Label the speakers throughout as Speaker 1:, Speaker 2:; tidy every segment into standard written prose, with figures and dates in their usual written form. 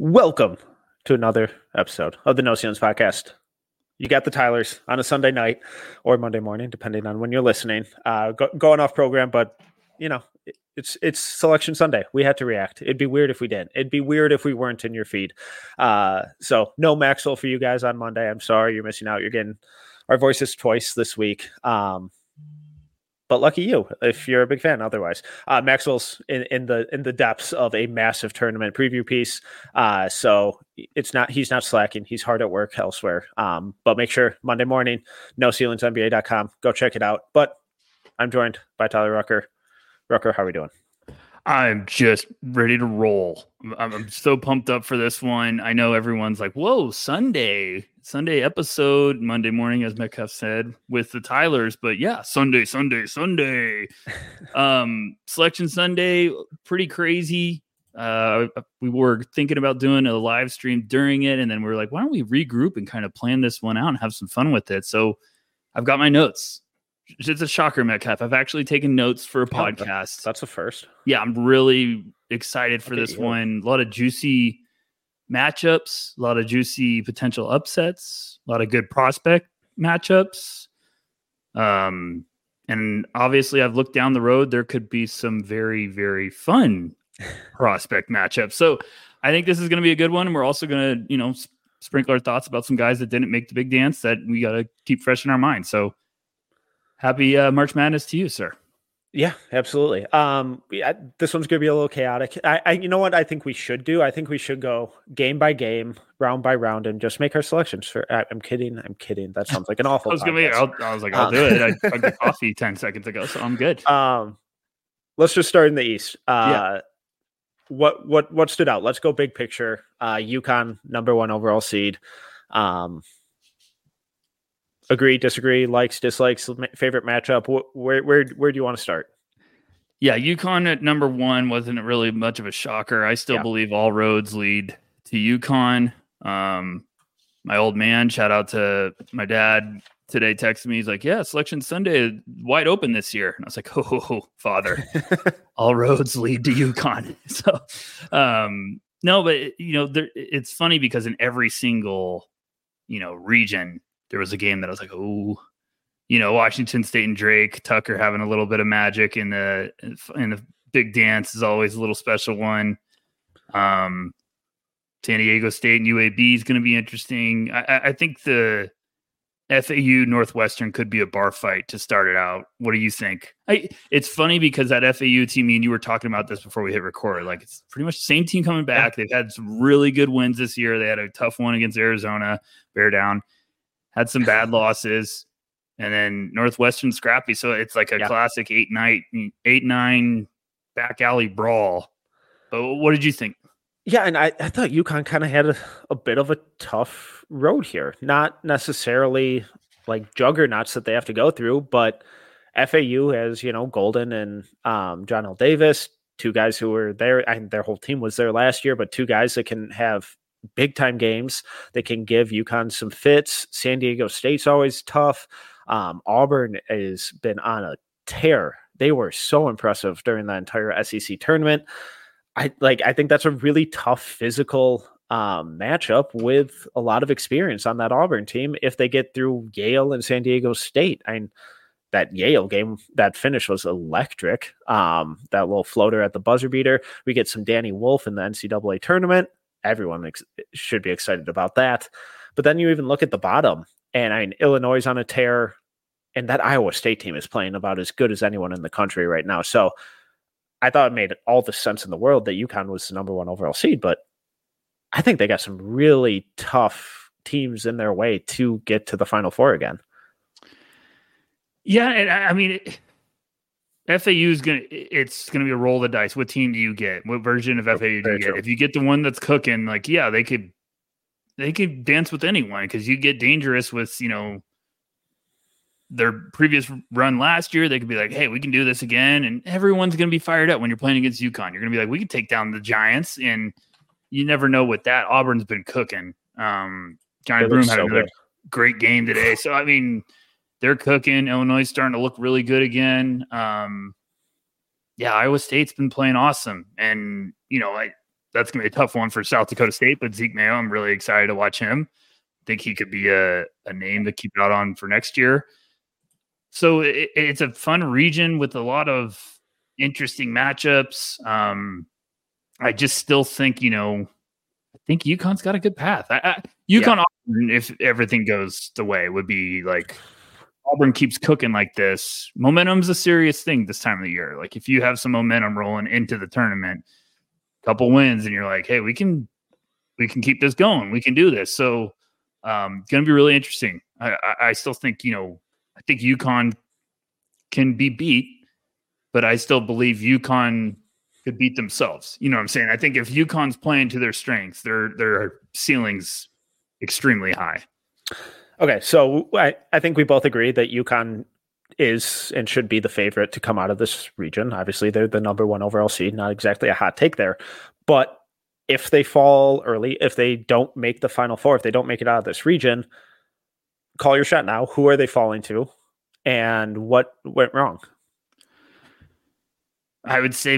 Speaker 1: Welcome to another episode of the No Ceilings Podcast. You got the Tylers on a Sunday night or Monday morning, depending on when you're listening. Going off program, but it's Selection Sunday. We had to react. It'd be weird if we didn't. It'd be weird if we weren't in your feed. So no Maxwell for you guys on Monday. I'm sorry you're missing out. You're getting our voices twice this week. But lucky you if you're a big fan. Otherwise, Maxwell's in the depths of a massive tournament preview piece. So he's not slacking. He's hard at work elsewhere. But make sure Monday morning, NoCeilingsNBA.com. Go check it out. But I'm joined by Tyler Rucker. Rucker, how are we doing?
Speaker 2: I'm just ready to roll. I'm so pumped up for this one. I know everyone's like, whoa, Sunday episode, Monday morning, as Metcalf said, with the Tylers. But yeah, Sunday. Selection Sunday, pretty crazy. We were thinking about doing a live stream during it, and then we were like, why don't we regroup and kind of plan this one out and have some fun with it? So I've got my notes. It's a shocker, Metcalf. I've actually taken notes for a podcast.
Speaker 1: That's a first.
Speaker 2: Yeah, I'm really excited for this one. A lot of juicy matchups, a lot of juicy potential upsets, a lot of good prospect matchups. And obviously, I've looked down the road. There could be some very, very fun prospect matchups. So I think this is going to be a good one. And we're also going to, sprinkle our thoughts about some guys that didn't make the big dance that we got to keep fresh in our mind. So happy March Madness to you, sir.
Speaker 1: Yeah, absolutely. This one's going to be a little chaotic. You know what I think we should do? I think we should go game by game, round by round, and just make our selections. I'm kidding. That sounds like an awful.
Speaker 2: I was do it. I got coffee 10 seconds ago, so I'm good.
Speaker 1: Let's just start in the East. What stood out? Let's go big picture. UConn, number 1 overall seed. Agree, disagree, likes, dislikes, favorite matchup. Where do you want to start?
Speaker 2: Yeah, UConn at number 1 wasn't really much of a shocker. I still believe all roads lead to UConn. My old man, shout out to my dad today, texted me. He's like, yeah, Selection Sunday wide open this year. And I was like, oh, father, all roads lead to UConn. So, no, but, it's funny because in every single, region, there was a game that I was like, oh, Washington State and Drake, Tucker having a little bit of magic in the big dance is always a little special one. San Diego State and UAB is going to be interesting. I think the FAU Northwestern could be a bar fight to start it out. What do you think? It's funny because that FAU team, and you were talking about this before we hit record, like it's pretty much the same team coming back. They've had some really good wins this year. They had a tough one against Arizona, bear down. Had some bad losses, and then Northwestern scrappy. So it's like a classic 8-9 back alley brawl. But what did you think?
Speaker 1: Yeah, and I thought UConn kind of had a bit of a tough road here. Not necessarily like juggernauts that they have to go through, but FAU has, Golden and John L. Davis, 2 guys who were there, and their whole team was there last year, but 2 guys that can have big time games. They can give UConn some fits. San Diego State's always tough. Auburn has been on a tear. They were so impressive during the entire SEC tournament. I think that's a really tough physical matchup with a lot of experience on that Auburn team if they get through Yale and San Diego State. That Yale game, that finish was electric. That little floater at the buzzer beater. We get some Danny Wolf in the NCAA tournament. Everyone should be excited about that. But then you even look at the bottom, and Illinois is on a tear, and that Iowa State team is playing about as good as anyone in the country right now. So I thought it made all the sense in the world that UConn was the number 1 overall seed, but I think they got some really tough teams in their way to get to the Final Four again.
Speaker 2: Yeah, and FAU is it's gonna be a roll of the dice. What team do you get? What version of FAU do you get? If you get the one that's cooking, they could dance with anyone because you get dangerous with their previous run last year. They could be like, hey, we can do this again, and everyone's gonna be fired up when you're playing against UConn. You're gonna be like, we can take down the Giants, and you never know what that Auburn's been cooking. Johnny Broom had another great game today, so they're cooking. Illinois is starting to look really good again. Iowa State's been playing awesome. And, that's going to be a tough one for South Dakota State. But Zeke Mayo, I'm really excited to watch him. I think he could be a name to keep out on for next year. So it's a fun region with a lot of interesting matchups. I just still think, I think UConn's got a good path. UConn, if everything goes the way, would be like Auburn keeps cooking like this. Momentum's a serious thing this time of the year. Like if you have some momentum rolling into the tournament, a couple wins, and you're like, hey, we can keep this going. We can do this. So going to be really interesting. I still think, I think UConn can be beat, but I still believe UConn could beat themselves. You know what I'm saying? I think if UConn's playing to their strengths, their ceiling's extremely high.
Speaker 1: Okay, so I think we both agree that UConn is and should be the favorite to come out of this region. Obviously, they're the number one overall seed. Not exactly a hot take there. But if they fall early, if they don't make the Final Four, if they don't make it out of this region, call your shot now. Who are they falling to? And what went wrong?
Speaker 2: I would say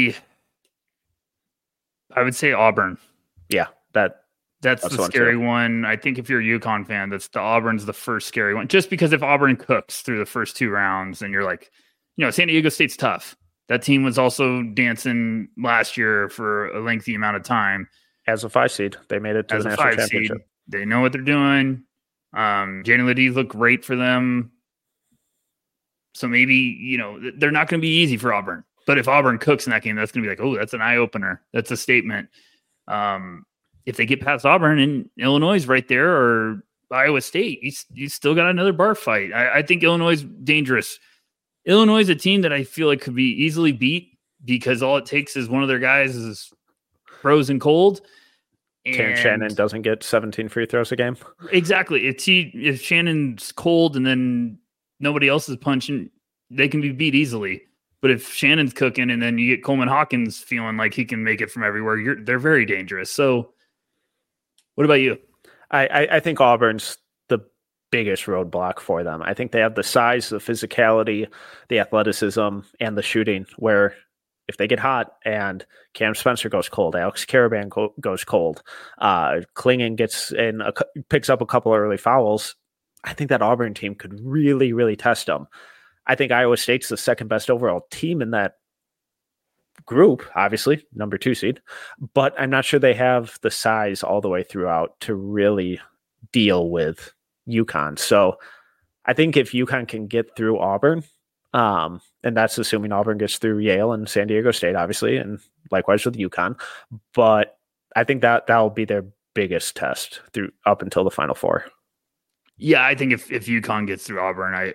Speaker 2: Auburn.
Speaker 1: Yeah,
Speaker 2: that's the scary one. I think if you're a UConn fan, Auburn's the first scary one. Just because if Auburn cooks through the first two rounds, and you're like, San Diego State's tough. That team was also dancing last year for a lengthy amount of time.
Speaker 1: As a 5 seed, they made it to the national championship.
Speaker 2: Seed, they know what they're doing. Jalen Ledee looked great for them. So maybe, they're not going to be easy for Auburn. But if Auburn cooks in that game, that's going to be like, oh, that's an eye-opener. That's a statement. If they get past Auburn and Illinois is right there, or Iowa State, you still got another bar fight. I think Illinois is dangerous. Illinois is a team that I feel like could be easily beat because all it takes is one of their guys is frozen cold.
Speaker 1: And Shannon doesn't get 17 free throws a game.
Speaker 2: Exactly. If Shannon's cold and then nobody else is punching, they can be beat easily. But if Shannon's cooking and then you get Coleman Hawkins feeling like he can make it from everywhere, they're very dangerous. So what about you?
Speaker 1: I think Auburn's the biggest roadblock for them. I think they have the size, the physicality, the athleticism, and the shooting where if they get hot and Cam Spencer goes cold, Alex Caravan goes cold, Clingan picks up a couple of early fouls, I think that Auburn team could really, really test them. I think Iowa State's the second best overall team in that group, obviously, number 2 seed, but I'm not sure they have the size all the way throughout to really deal with UConn. So I think if UConn can get through Auburn, and that's assuming Auburn gets through Yale and San Diego State, obviously, and likewise with UConn, but I think that'll be their biggest test up until the Final Four.
Speaker 2: Yeah, I think if UConn gets through Auburn,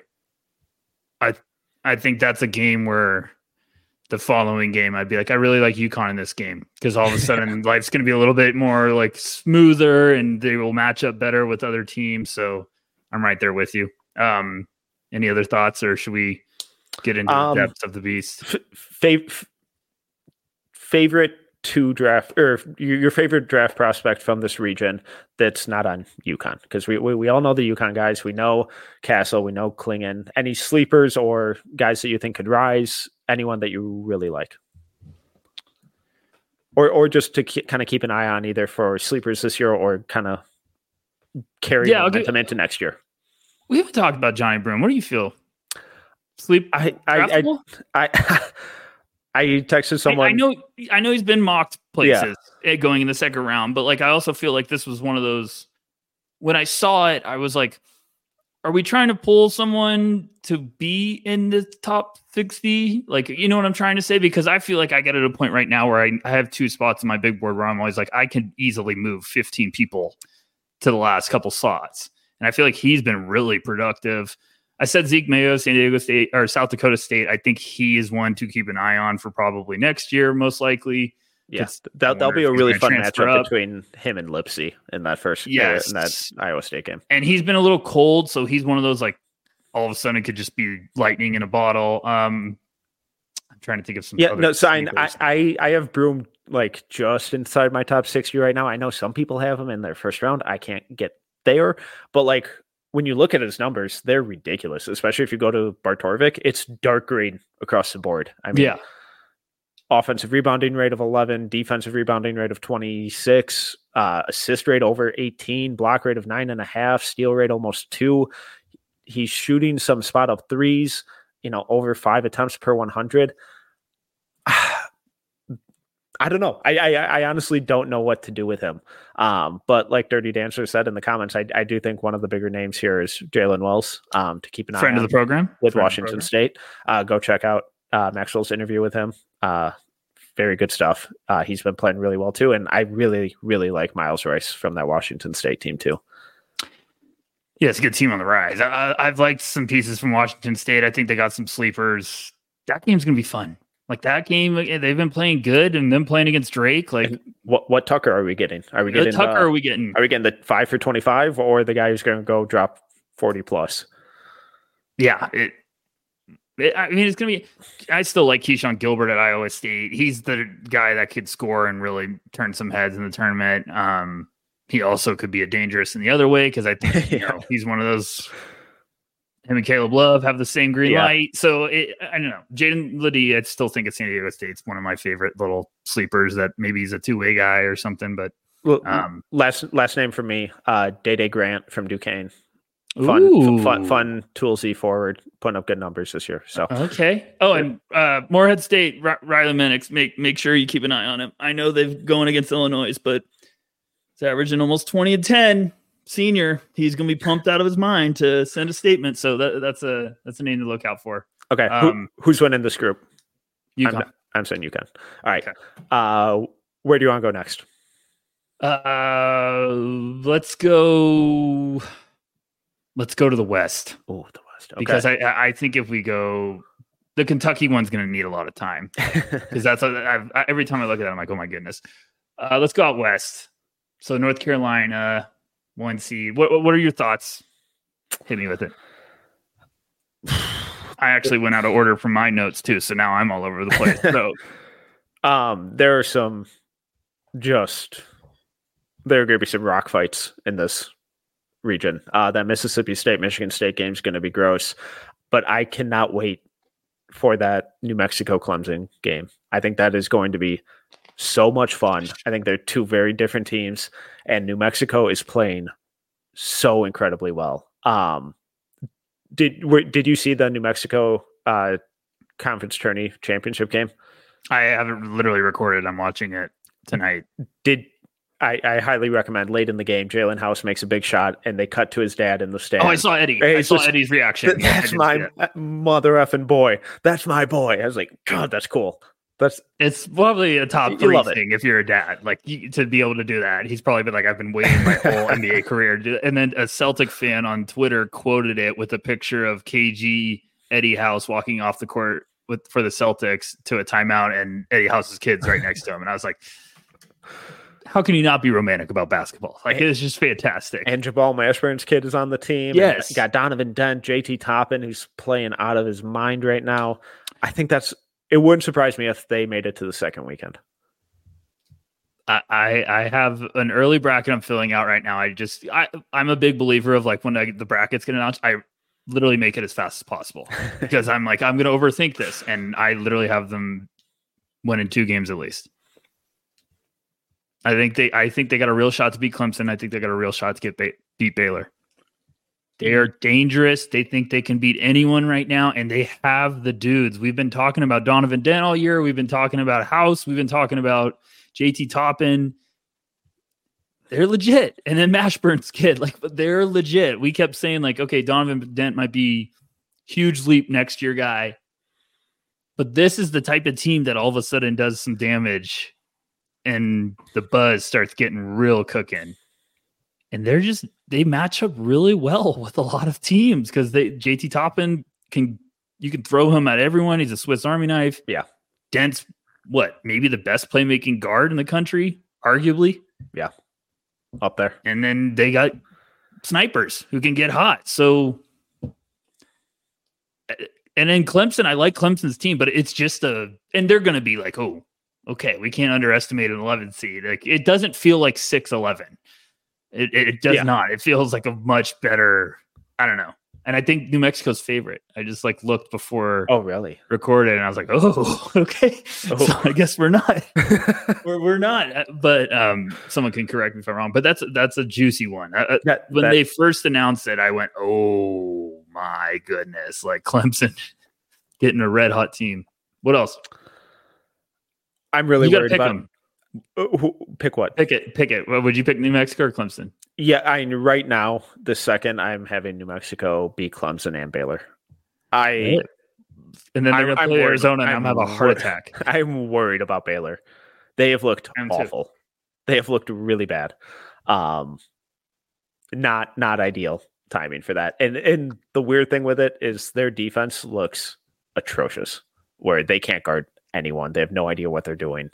Speaker 2: I think that's a game where the following game I'd be like, I really like UConn in this game because all of a sudden life's going to be a little bit more like smoother and they will match up better with other teams. So I'm right there with you. Any other thoughts, or should we get into the depths of the beast?
Speaker 1: Favorite to draft, or your favorite draft prospect from this region that's not on UConn, because we all know the UConn guys. We know Castle, we know Clingan. Any sleepers or guys that you think could rise? Anyone that you really like, or just to kind of keep an eye on either for sleepers this year or kind of carry momentum into next year.
Speaker 2: We haven't talked about Johnny Broome. What do you feel? Sleep?
Speaker 1: I texted someone.
Speaker 2: I know he's been mocked places going in the second round, but like I also feel like this was one of those. When I saw it, I was like, "Are we trying to pull someone to be in the top 60?" Like, you know what I'm trying to say? Because I feel like I get at a point right now where I have 2 spots in my big board where I'm always like, I can easily move 15 people to the last couple slots, and I feel like he's been really productive. I said Zeke Mayo, San Diego State or South Dakota State. I think he is one to keep an eye on for probably next year, most likely.
Speaker 1: Yeah, that'll be a really fun matchup between him and Lipsey in that first in that Iowa State game.
Speaker 2: And he's been a little cold, so he's one of those like all of a sudden it could just be lightning in a bottle. I'm trying to think of some.
Speaker 1: Yeah, no, so I have Broome like just inside my top 60 right now. I know some people have him in their first round. I can't get there, but like, when you look at his numbers, they're ridiculous, especially if you go to Bartorvik. It's dark green across the board. I mean, offensive rebounding rate of 11, defensive rebounding rate of 26, assist rate over 18, block rate of 9.5, steal rate almost 2. He's shooting some spot up threes, over 5 attempts per 100. I don't know. I honestly don't know what to do with him. But like Dirty Dancer said in the comments, I do think one of the bigger names here is Jalen Wells, to keep an eye on.
Speaker 2: Friend of the program
Speaker 1: with Washington State. Go check out Maxwell's interview with him. Very good stuff. He's been playing really well too. And I really, really like Miles Rice from that Washington State team too.
Speaker 2: Yeah, it's a good team on the rise. I've liked some pieces from Washington State. I think they got some sleepers. That game's going to be fun. Like that game, they've been playing good, and them playing against Drake. Like,
Speaker 1: and what Tucker are we getting? Are we getting
Speaker 2: Tucker? Are we getting
Speaker 1: the 5 for 25 or the guy who's going to go drop 40 plus?
Speaker 2: Yeah, I mean, it's going to be. I still like Keyshawn Gilbert at Iowa State. He's the guy that could score and really turn some heads in the tournament. He also could be a dangerous in the other way because I think he's one of those. Him and Caleb Love have the same green light. So I don't know. Jaden Ledee, I still think at San Diego State's one of my favorite little sleepers that maybe he's a two-way guy or something. But
Speaker 1: last name for me, Day Grant from Duquesne. Fun toolsy forward, putting up good numbers this year. So
Speaker 2: okay. Oh, and Morehead State, Riley Minix, make sure you keep an eye on him. I know they've going against Illinois, but he's averaging almost 20 and 10. Senior, he's going to be pumped out of his mind to send a statement. So that's a name to look out for.
Speaker 1: Okay, who's winning this group?
Speaker 2: UConn.
Speaker 1: I'm saying UConn. All right. Okay. Where do you want to go next?
Speaker 2: Let's go to the West.
Speaker 1: Oh, the West. Okay.
Speaker 2: Because I think if we go, the Kentucky one's going to need a lot of time. Because that's every time I look at it, I'm like, oh my goodness. Let's go out West. So North Carolina. 1 seed. What are your thoughts? Hit me with it. I actually went out of order from my notes too, so now I'm all over the place. So,
Speaker 1: there are there are going to be some rock fights in this region. That Mississippi State Michigan State game is going to be gross, but I cannot wait for that New Mexico Clemson game. I think that is going to be so much fun. I think they're two very different teams, and New Mexico is playing so incredibly well. Did you see the New Mexico conference tourney championship game?
Speaker 2: I haven't literally recorded. I'm watching it tonight.
Speaker 1: I highly recommend. Late in the game, Jalen House makes a big shot, and they cut to his dad in the stand.
Speaker 2: Oh, I saw Eddie. I saw Eddie's reaction.
Speaker 1: That's my mother effing boy. That's my boy. I was like, God, that's cool.
Speaker 2: It's probably a top 3 thing if you're a dad, like to be able to do that. He's probably been like, I've been waiting my whole NBA career to do that. And then a Celtic fan on Twitter quoted it with a picture of KG Eddie House walking off the court for the Celtics to a timeout, and Eddie House's kids right next to him. And I was like, how can you not be romantic about basketball? Like, it's just fantastic.
Speaker 1: And Jabal Mashburn's kid is on the team.
Speaker 2: Yes,
Speaker 1: you got Donovan Dent, JT Toppin, who's playing out of his mind right now. I think it wouldn't surprise me if they made it to the second weekend.
Speaker 2: I have an early bracket I'm filling out right now. I'm a big believer of like when the brackets get announced, I literally make it as fast as possible because I'm like, I'm going to overthink this. And I literally have them winning 2 games at least. I think they got a real shot to beat Clemson. I think they got a real shot to beat Baylor. They are dangerous. They think they can beat anyone right now, and they have the dudes. We've been talking about Donovan Dent all year. We've been talking about House. We've been talking about JT Toppin. They're legit. And then Mashburn's kid, they're legit. We kept saying, okay, Donovan Dent might be huge leap next year guy. But this is the type of team that all of a sudden does some damage, and the buzz starts getting real cooking. And they match up really well with a lot of teams because JT Toppin you can throw him at everyone. He's a Swiss Army knife.
Speaker 1: Yeah.
Speaker 2: Dent's maybe the best playmaking guard in the country, arguably.
Speaker 1: Yeah. Up there.
Speaker 2: And then they got snipers who can get hot. So, and then Clemson, I like Clemson's team, but it's just and they're going to be like, oh, okay, we can't underestimate an 11 seed. Like, it doesn't feel like 6-11. It does not. It feels like a much better, I don't know. And I think New Mexico's favorite. I just looked before.
Speaker 1: Oh, really?
Speaker 2: Recorded, and I was like, "Oh, okay." Oh. So I guess we're not. we're not. But someone can correct me if I'm wrong. But that's a juicy one. When they first announced it, I went, "Oh my goodness!" Clemson getting a red hot team. What else?
Speaker 1: I'm really worried about
Speaker 2: them.
Speaker 1: Pick what?
Speaker 2: Pick it. Would you pick New Mexico or Clemson?
Speaker 1: Yeah, right now, the second I'm having New Mexico beat Clemson and Baylor.
Speaker 2: And then they're going to play Arizona, and I'm going to have a heart attack.
Speaker 1: I'm worried about Baylor. They have looked awful. They have looked really bad. Not ideal timing for that. And the weird thing with it is their defense looks atrocious, where they can't guard anyone. They have no idea what they're doing.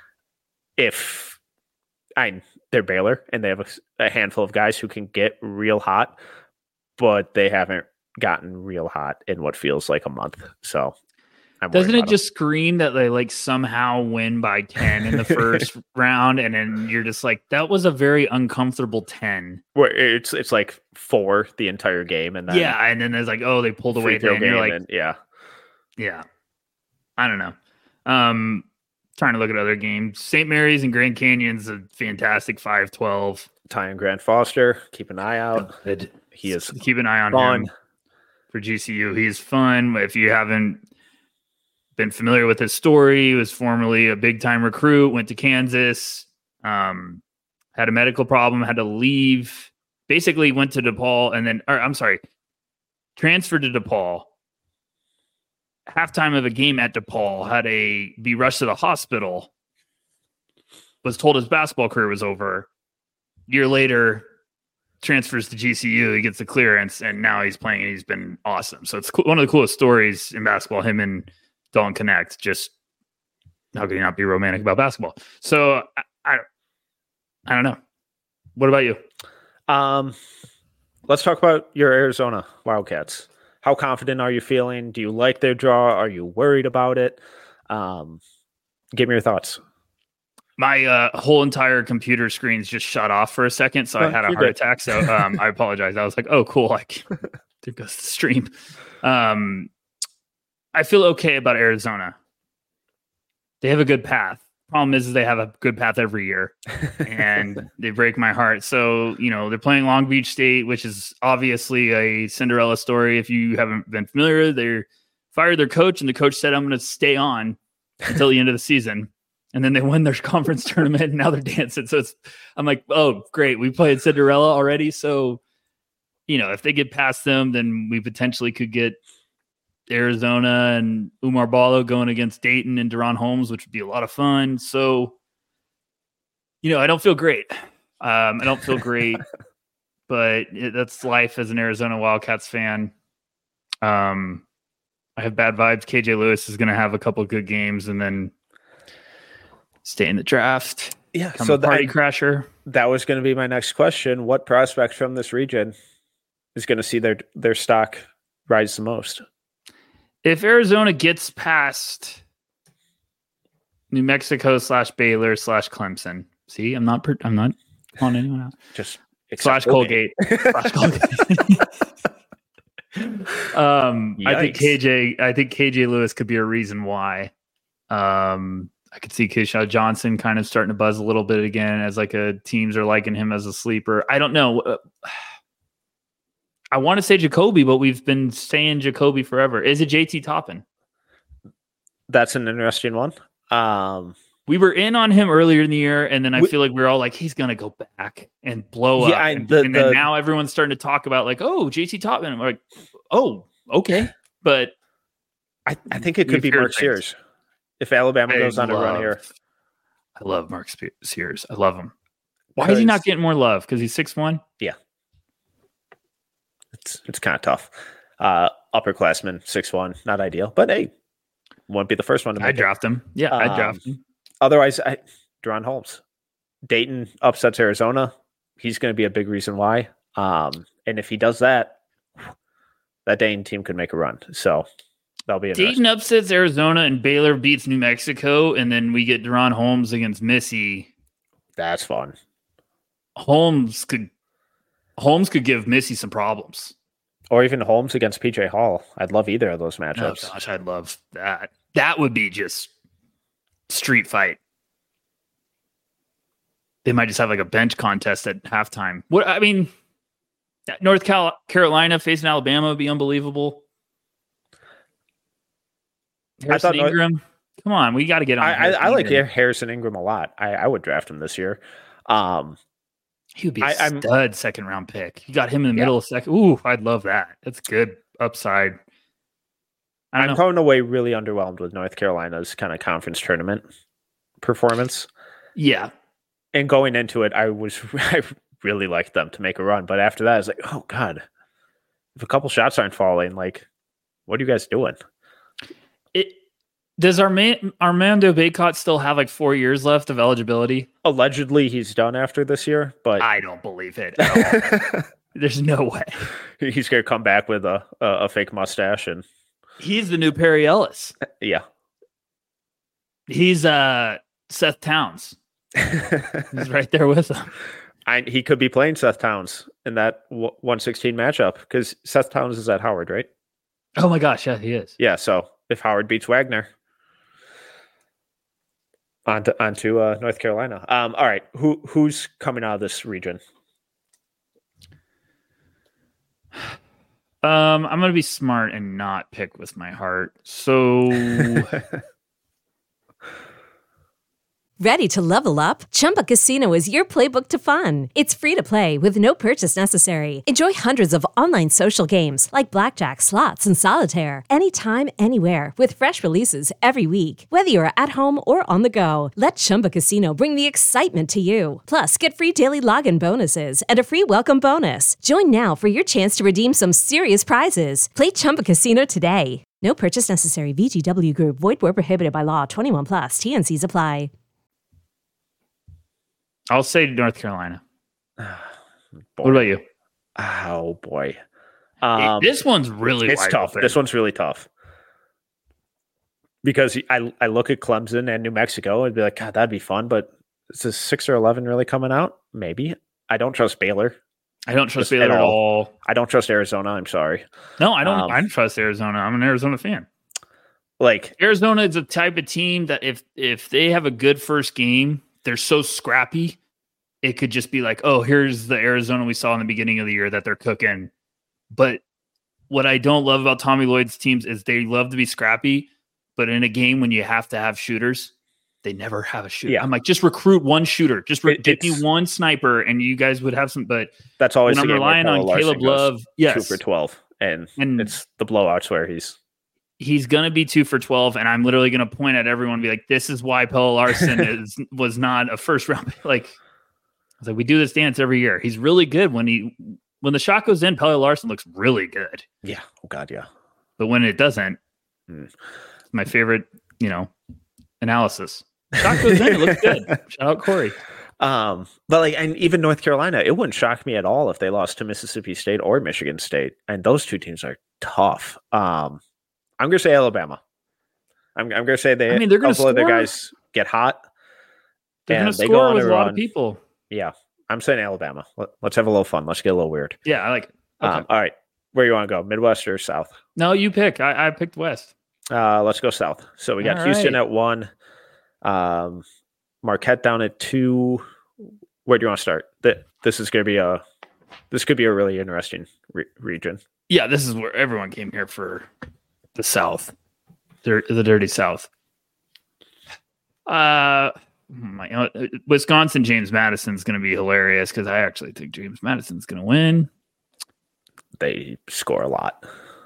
Speaker 1: They're Baylor, and they have a handful of guys who can get real hot, but they haven't gotten real hot in what feels like a month. So
Speaker 2: doesn't it just scream that they somehow win by 10 in the first round, and then you're just like, that was a very uncomfortable 10.
Speaker 1: Where it's 4 the entire game, and then
Speaker 2: and then there's they pulled away. Then you're like, yeah. I don't know. Trying to look at other games. St. Mary's and Grand Canyon's a fantastic 5-12.
Speaker 1: Ty and Grant Foster, keep an eye out.
Speaker 2: Good.
Speaker 1: He is
Speaker 2: keep an eye on him for GCU. He's fun. If you haven't been familiar with his story, he was formerly a big time recruit, went to Kansas, had a medical problem, had to leave, basically went to DePaul transferred to DePaul. Halftime of a game at DePaul, had be rushed to the hospital, was told his basketball career was over. Year later, transfers to GCU, he gets the clearance, and now he's playing, and he's been awesome. So it's one of the coolest stories in basketball, him and Dalton Connect. Just how can you not be romantic about basketball? So I don't know. What about you?
Speaker 1: Let's talk about your Arizona Wildcats. How confident are you feeling? Do you like their draw? Are you worried about it? Give me your thoughts.
Speaker 2: My whole entire computer screen's just shut off for a second, so I had a heart attack. So I apologize. I was like, "Oh, cool!" There goes the stream. I feel okay about Arizona. They have a good path. Problem is they have a good path every year, and they break my heart. So, they're playing Long Beach State, which is obviously a Cinderella story. If you haven't been familiar, they fired their coach, and the coach said, "I'm going to stay on until the end of the season." And then they win their conference tournament, and now they're dancing. So I'm like, oh, great. We played Cinderella already. So, if they get past them, then we potentially could get Arizona and Umar Ballo going against Dayton and Deron Holmes, which would be a lot of fun. So, I don't feel great. I don't feel great, but that's life as an Arizona Wildcats fan. I have bad vibes. KJ Lewis is going to have a couple of good games and then stay in the draft.
Speaker 1: Yeah.
Speaker 2: So a party crasher.
Speaker 1: That was going to be my next question. What prospect from this region is going to see their stock rise the most?
Speaker 2: If Arizona gets past New Mexico / Baylor / Clemson, see, I'm not calling anyone out.
Speaker 1: Just
Speaker 2: / Colgate. I think KJ Lewis could be a reason why. I could see Keyshawn Johnson kind of starting to buzz a little bit again as teams are liking him as a sleeper. I don't know. I want to say Jacoby, but we've been saying Jacoby forever. Is it JT Toppin?
Speaker 1: That's an interesting one.
Speaker 2: We were in on him earlier in the year, and then I feel like we're all like, he's going to go back and blow up. And then now everyone's starting to talk about JT Toppin. I'm like, oh, okay. But
Speaker 1: I think it could be Mark Sears if Alabama goes on a run here.
Speaker 2: I love Mark Sears. I love him. Why is he not getting more love? Because he's 6'1"?
Speaker 1: Yeah. It's kind of tough. Upperclassman, 6'1", not ideal. But hey, won't be the first one to make
Speaker 2: I'd draft him. Yeah, I'd draft him.
Speaker 1: Otherwise, Deron Holmes. Dayton upsets Arizona. He's going to be a big reason why. And if he does that Dayton team could make a run. So that'll be interesting.
Speaker 2: Dayton upsets Arizona and Baylor beats New Mexico, and then we get Deron Holmes against Missy.
Speaker 1: That's fun.
Speaker 2: Holmes could give Missy some problems.
Speaker 1: Or even Holmes against PJ Hall. I'd love either of those
Speaker 2: Oh
Speaker 1: matchups.
Speaker 2: gosh, I'd love that. That would be just street fight. They might just have like a bench contest at halftime. What I mean, North Carolina facing Alabama would be unbelievable. Harrison Ingram, come on, we got to get on.
Speaker 1: I like Harrison Ingram a lot. I would draft him this year.
Speaker 2: He would be a stud second round pick. You got him in the middle of second. Ooh, I'd love that. That's good upside.
Speaker 1: I'm going away really underwhelmed with North Carolina's kind of conference tournament performance.
Speaker 2: Yeah.
Speaker 1: And going into it, I really liked them to make a run. But after that, I was like, oh, God, if a couple shots aren't falling, like, what are you guys doing?
Speaker 2: Does Armando Bacot still have like 4 years left of eligibility?
Speaker 1: Allegedly, he's done after this year, but
Speaker 2: I don't believe it at all. There's no way.
Speaker 1: He's going to come back with a fake mustache. And
Speaker 2: he's the new Perry Ellis.
Speaker 1: Yeah.
Speaker 2: He's Seth Towns. He's right there with him.
Speaker 1: He could be playing Seth Towns in that 116 matchup because Seth Towns is at Howard, right?
Speaker 2: Oh my gosh, yeah, he is.
Speaker 1: Yeah, so if Howard beats Wagner, onto North Carolina. All right, who's coming out of this region?
Speaker 2: I'm going to be smart and not pick with my heart. So
Speaker 3: Ready to level up? Chumba Casino is your playbook to fun. It's free to play with no purchase necessary. Enjoy hundreds of online social games like blackjack, slots, and solitaire anytime, anywhere with fresh releases every week. Whether you're at home or on the go, let Chumba Casino bring the excitement to you. Plus, get free daily login bonuses and a free welcome bonus. Join now for your chance to redeem some serious prizes. Play Chumba Casino today. No purchase necessary. VGW Group. Void where prohibited by law. 21 plus. TNCs apply.
Speaker 2: I'll say North Carolina. What about you?
Speaker 1: Oh, boy.
Speaker 2: This one's really
Speaker 1: tough.
Speaker 2: Open.
Speaker 1: This one's really tough. Because I look at Clemson and New Mexico and be like, God, that'd be fun. But is this 6 or 11 really coming out? Maybe. I don't trust Baylor.
Speaker 2: I don't trust Baylor at all.
Speaker 1: I don't trust Arizona. I'm sorry.
Speaker 2: No, I don't. I don't trust Arizona. I'm an Arizona fan.
Speaker 1: Like
Speaker 2: Arizona is a type of team that if they have a good first game, they're so scrappy. It could just be like, oh, here's the Arizona we saw in the beginning of the year that they're cooking. But what I don't love about Tommy Lloyd's teams is they love to be scrappy, but in a game when you have to have shooters, they never have a shooter. Yeah. I'm like, just recruit one shooter. Just get me one sniper, and you guys would have some. But
Speaker 1: that's always
Speaker 2: I'm relying on Caleb Love. Yes,
Speaker 1: 2 for 12, and it's the blowouts where
Speaker 2: he's going to be 2 for 12, and I'm literally going to point at everyone and be like, this is why Pelle Larsson was not a first round. Like, I was like, we do this dance every year. He's really good when the shot goes in. Pelle Larsson looks really good.
Speaker 1: Yeah. Oh God. Yeah.
Speaker 2: But when it doesn't, my favorite, analysis. Shot goes in. It looks good. Shout out Corey.
Speaker 1: But like, and even North Carolina, it wouldn't shock me at all if they lost to Mississippi State or Michigan State, and those two teams are tough. I'm gonna say Alabama. I'm gonna say they're gonna score. Their guys get hot.
Speaker 2: They're gonna score with a lot of people.
Speaker 1: Yeah, I'm saying Alabama. Let's have a little fun. Let's get a little weird.
Speaker 2: Yeah, I like it. Okay.
Speaker 1: All right, where you want to go? Midwest or South?
Speaker 2: No, you pick. I picked West.
Speaker 1: Let's go South. So we got Houston at 1, Marquette down at 2. Where do you want to start? This is going to be a really interesting region.
Speaker 2: Yeah, this is where everyone came here for the South, the dirty South. Wisconsin James Madison's going to be hilarious because I actually think James Madison's going to win.
Speaker 1: They score a lot.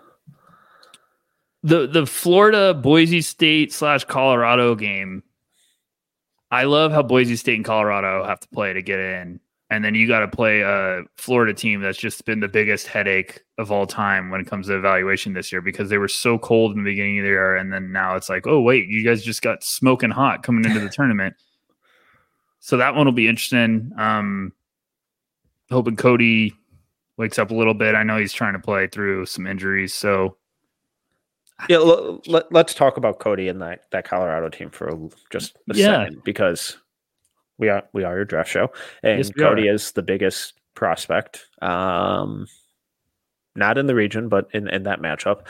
Speaker 2: The Florida Boise State / Colorado game. I love how Boise State and Colorado have to play to get in, and then you got to play a Florida team that's just been the biggest headache of all time when it comes to evaluation this year because they were so cold in the beginning of the year, and then now it's like, oh wait, you guys just got smoking hot coming into the tournament. So that one will be interesting. Hoping Cody wakes up a little bit. I know he's trying to play through some injuries. So
Speaker 1: yeah, let's talk about Cody and that Colorado team for just a second because we are your draft show, and yes, Cody is the biggest prospect. Not not in the region, but in that matchup.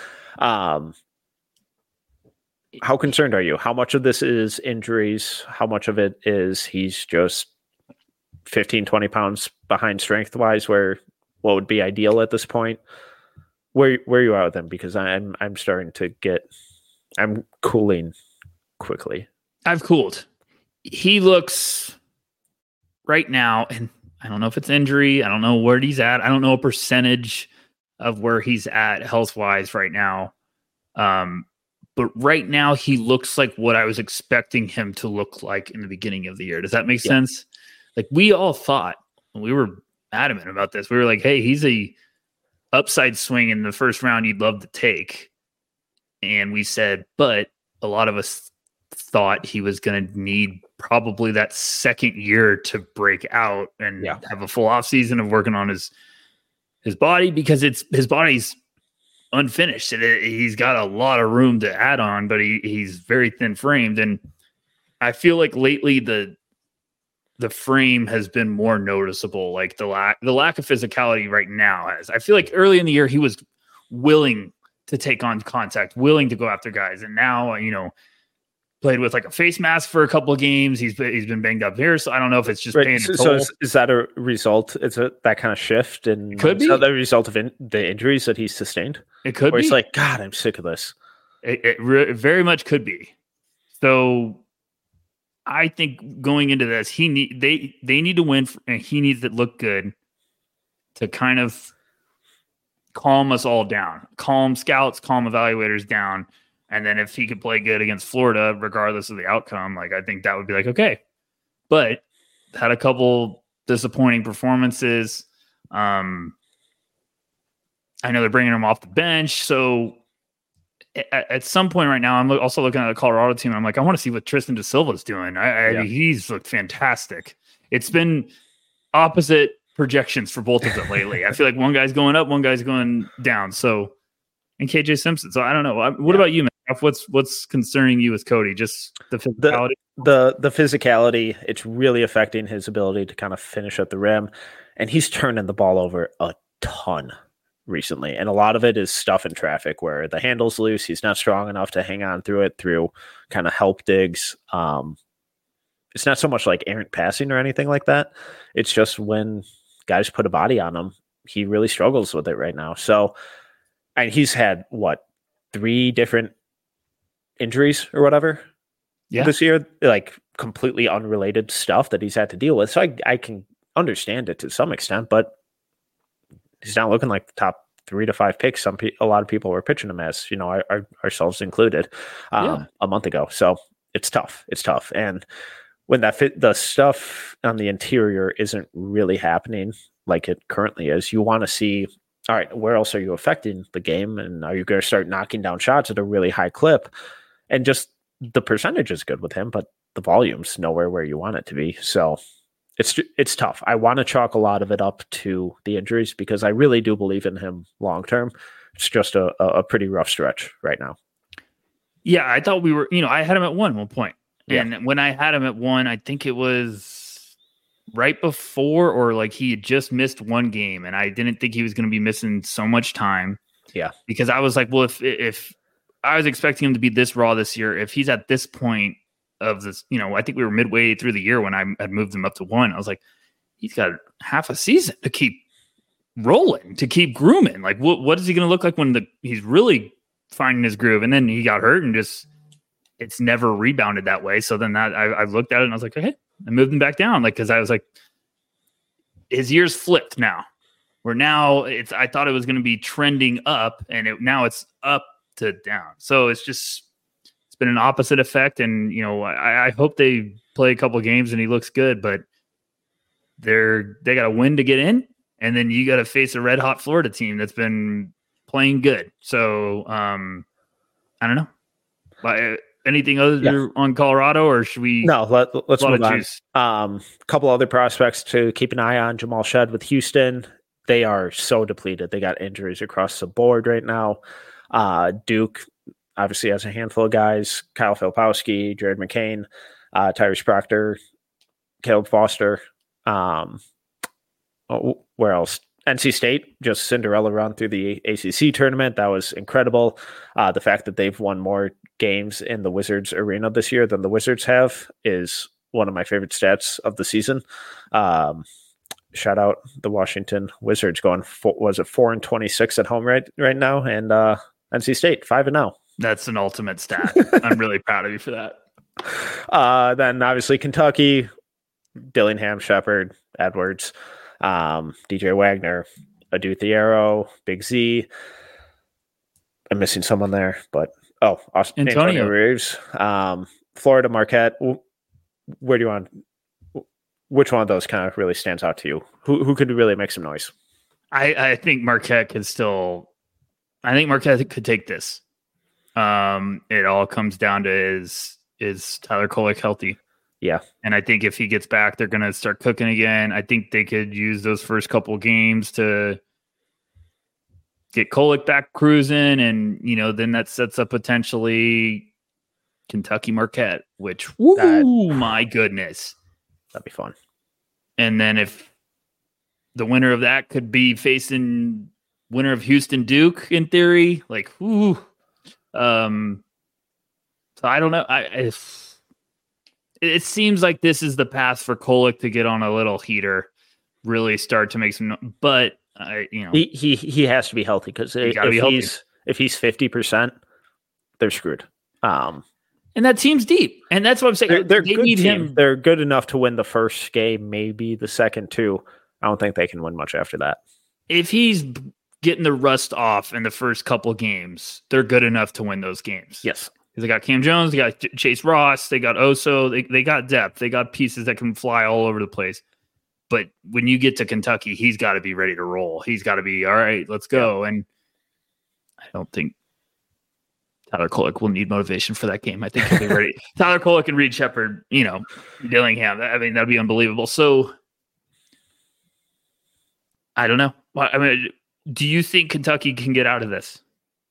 Speaker 1: How concerned are you? How much of this is injuries? How much of it is he's just 15, 20 pounds behind strength-wise, where what would be ideal at this point? Where are you at with him? Because I'm starting to I'm cooling quickly.
Speaker 2: I've cooled. He looks right now, and I don't know if it's injury. I don't know where he's at. I don't know a percentage of where he's at health-wise right now. But right now, he looks like what I was expecting him to look like in the beginning of the year. Does that make sense? Like, we all thought, we were adamant about this. We were like, hey, he's a upside swing in the first round you'd love to take. And we said, but a lot of us thought he was going to need probably that second year to break out and have a full off season of working on his body, because his body's unfinished. He's got a lot of room to add on, but he's very thin framed. And I feel like lately the frame has been more noticeable. Like the lack of physicality right now I feel like early in the year, he was willing to take on contact, willing to go after guys. And now, played with like a face mask for a couple of games. He's been banged up here. So I don't know if it's just paying a toll.
Speaker 1: So is that a result? Is it that kind of shift? And
Speaker 2: could be
Speaker 1: the result of the injuries that he's sustained?
Speaker 2: It could be.
Speaker 1: It's like, God, I'm sick of this.
Speaker 2: It very much could be. So I think going into this, they need to win, and he needs to look good to kind of calm us all down, calm scouts, calm evaluators down. And then if he could play good against Florida, regardless of the outcome, like, I think that would be like, okay. But had a couple disappointing performances. I know they're bringing him off the bench. So at some point right now, I'm also looking at the Colorado team. And I'm like, I want to see what Tristan da Silva's doing. He's looked fantastic. It's been opposite projections for both of them lately. I feel like one guy's going up, one guy's going down. So, and KJ Simpson. So I don't know. What about you, man? What's concerning you with Cody? Just the physicality?
Speaker 1: The physicality, it's really affecting his ability to kind of finish at the rim. And he's turning the ball over a ton recently. And a lot of it is stuff in traffic where the handle's loose. He's not strong enough to hang on through it through kind of help digs. It's not so much like errant passing or anything like that. It's just when guys put a body on him, he really struggles with it right now. So, and he's had 3 different injuries or whatever this year, like completely unrelated stuff that he's had to deal with. So I can understand it to some extent, but he's not looking like the top 3 to 5 picks. A lot of people were pitching him as, ourselves included, a month ago. So it's tough. And when the stuff on the interior isn't really happening like it currently is, you want to see, all right, where else are you affecting the game? And are you going to start knocking down shots at a really high clip? And just the percentage is good with him, but the volume's nowhere where you want it to be. So it's tough. I want to chalk a lot of it up to the injuries because I really do believe in him long term. It's just a pretty rough stretch right now.
Speaker 2: Yeah, I thought we were, I had him at one point. And when I had him at 1, I think it was right before, or like he had just missed one game, and I didn't think he was going to be missing so much time.
Speaker 1: Yeah,
Speaker 2: because I was like, well, if I was expecting him to be this raw this year, if he's at this point of this, I think we were midway through the year when I had moved him up to 1. I was like, he's got half a season to keep rolling, to keep grooming. Like, what is he going to look like when he's really finding his groove? And then he got hurt and just. It's never rebounded that way. So then I looked at it and I was like, okay, I moved him back down. Like, cause I was like, his year's flipped now. Where now I thought it was going to be trending up, and now it's up to down. So it's been an opposite effect. And, I hope they play a couple of games and he looks good, but they got to win to get in. And then you got to face a red hot Florida team that's been playing good. So I don't know. But, anything other on Colorado, or should we?
Speaker 1: No, let's move on. A couple other prospects to keep an eye on. Jamal Shead with Houston. They are so depleted. They got injuries across the board right now. Duke obviously has a handful of guys. Kyle Filipowski, Jared McCain, Tyrese Proctor, Caleb Foster. Where else? NC State, just Cinderella run through the ACC tournament. That was incredible. The fact that they've won more games in the Wizards arena this year than the Wizards have is one of my favorite stats of the season. Shout out the Washington Wizards going, 4-26 at home right now, and NC State 5-0.
Speaker 2: That's an ultimate stat. I'm really proud of you for that.
Speaker 1: Then obviously Kentucky, Dillingham, Shepard, Edwards, DJ Wagner, Adu Thiero, Big Z. I'm missing someone there, but Antonio Reeves, Florida Marquette. Where do you want? Which one of those kind of really stands out to you? Who could really make some noise?
Speaker 2: I think Marquette could still. I think Marquette could take this. It all comes down to is Tyler Kolek healthy?
Speaker 1: Yeah.
Speaker 2: And I think if he gets back, they're going to start cooking again. I think they could use those first couple games to get Kolek back cruising. And, then that sets up potentially Kentucky Marquette, which, my goodness.
Speaker 1: That'd be fun.
Speaker 2: And then if the winner of that could be facing winner of Houston Duke in theory, so I don't know. It seems like this is the path for Kolek to get on a little heater, really start to make some. But
Speaker 1: he has to be healthy because if he's 50%, they're screwed.
Speaker 2: And that team's deep, and that's what I'm saying.
Speaker 1: They need him. They're good enough to win the first game, maybe the second two. I don't think they can win much after that.
Speaker 2: If he's getting the rust off in the first couple games, they're good enough to win those games.
Speaker 1: Yes.
Speaker 2: They got Cam Jones, they got Chase Ross, they got Oso, they got depth, they got pieces that can fly all over the place. But when you get to Kentucky, he's got to be ready to roll. He's got to be, all right, let's go. Yeah. And I don't think Tyler Kolek will need motivation for that game. I think he'll be ready. Tyler Kolek and Reed Shepard, Dillingham. That'd be unbelievable. So I don't know. Do you think Kentucky can get out of this?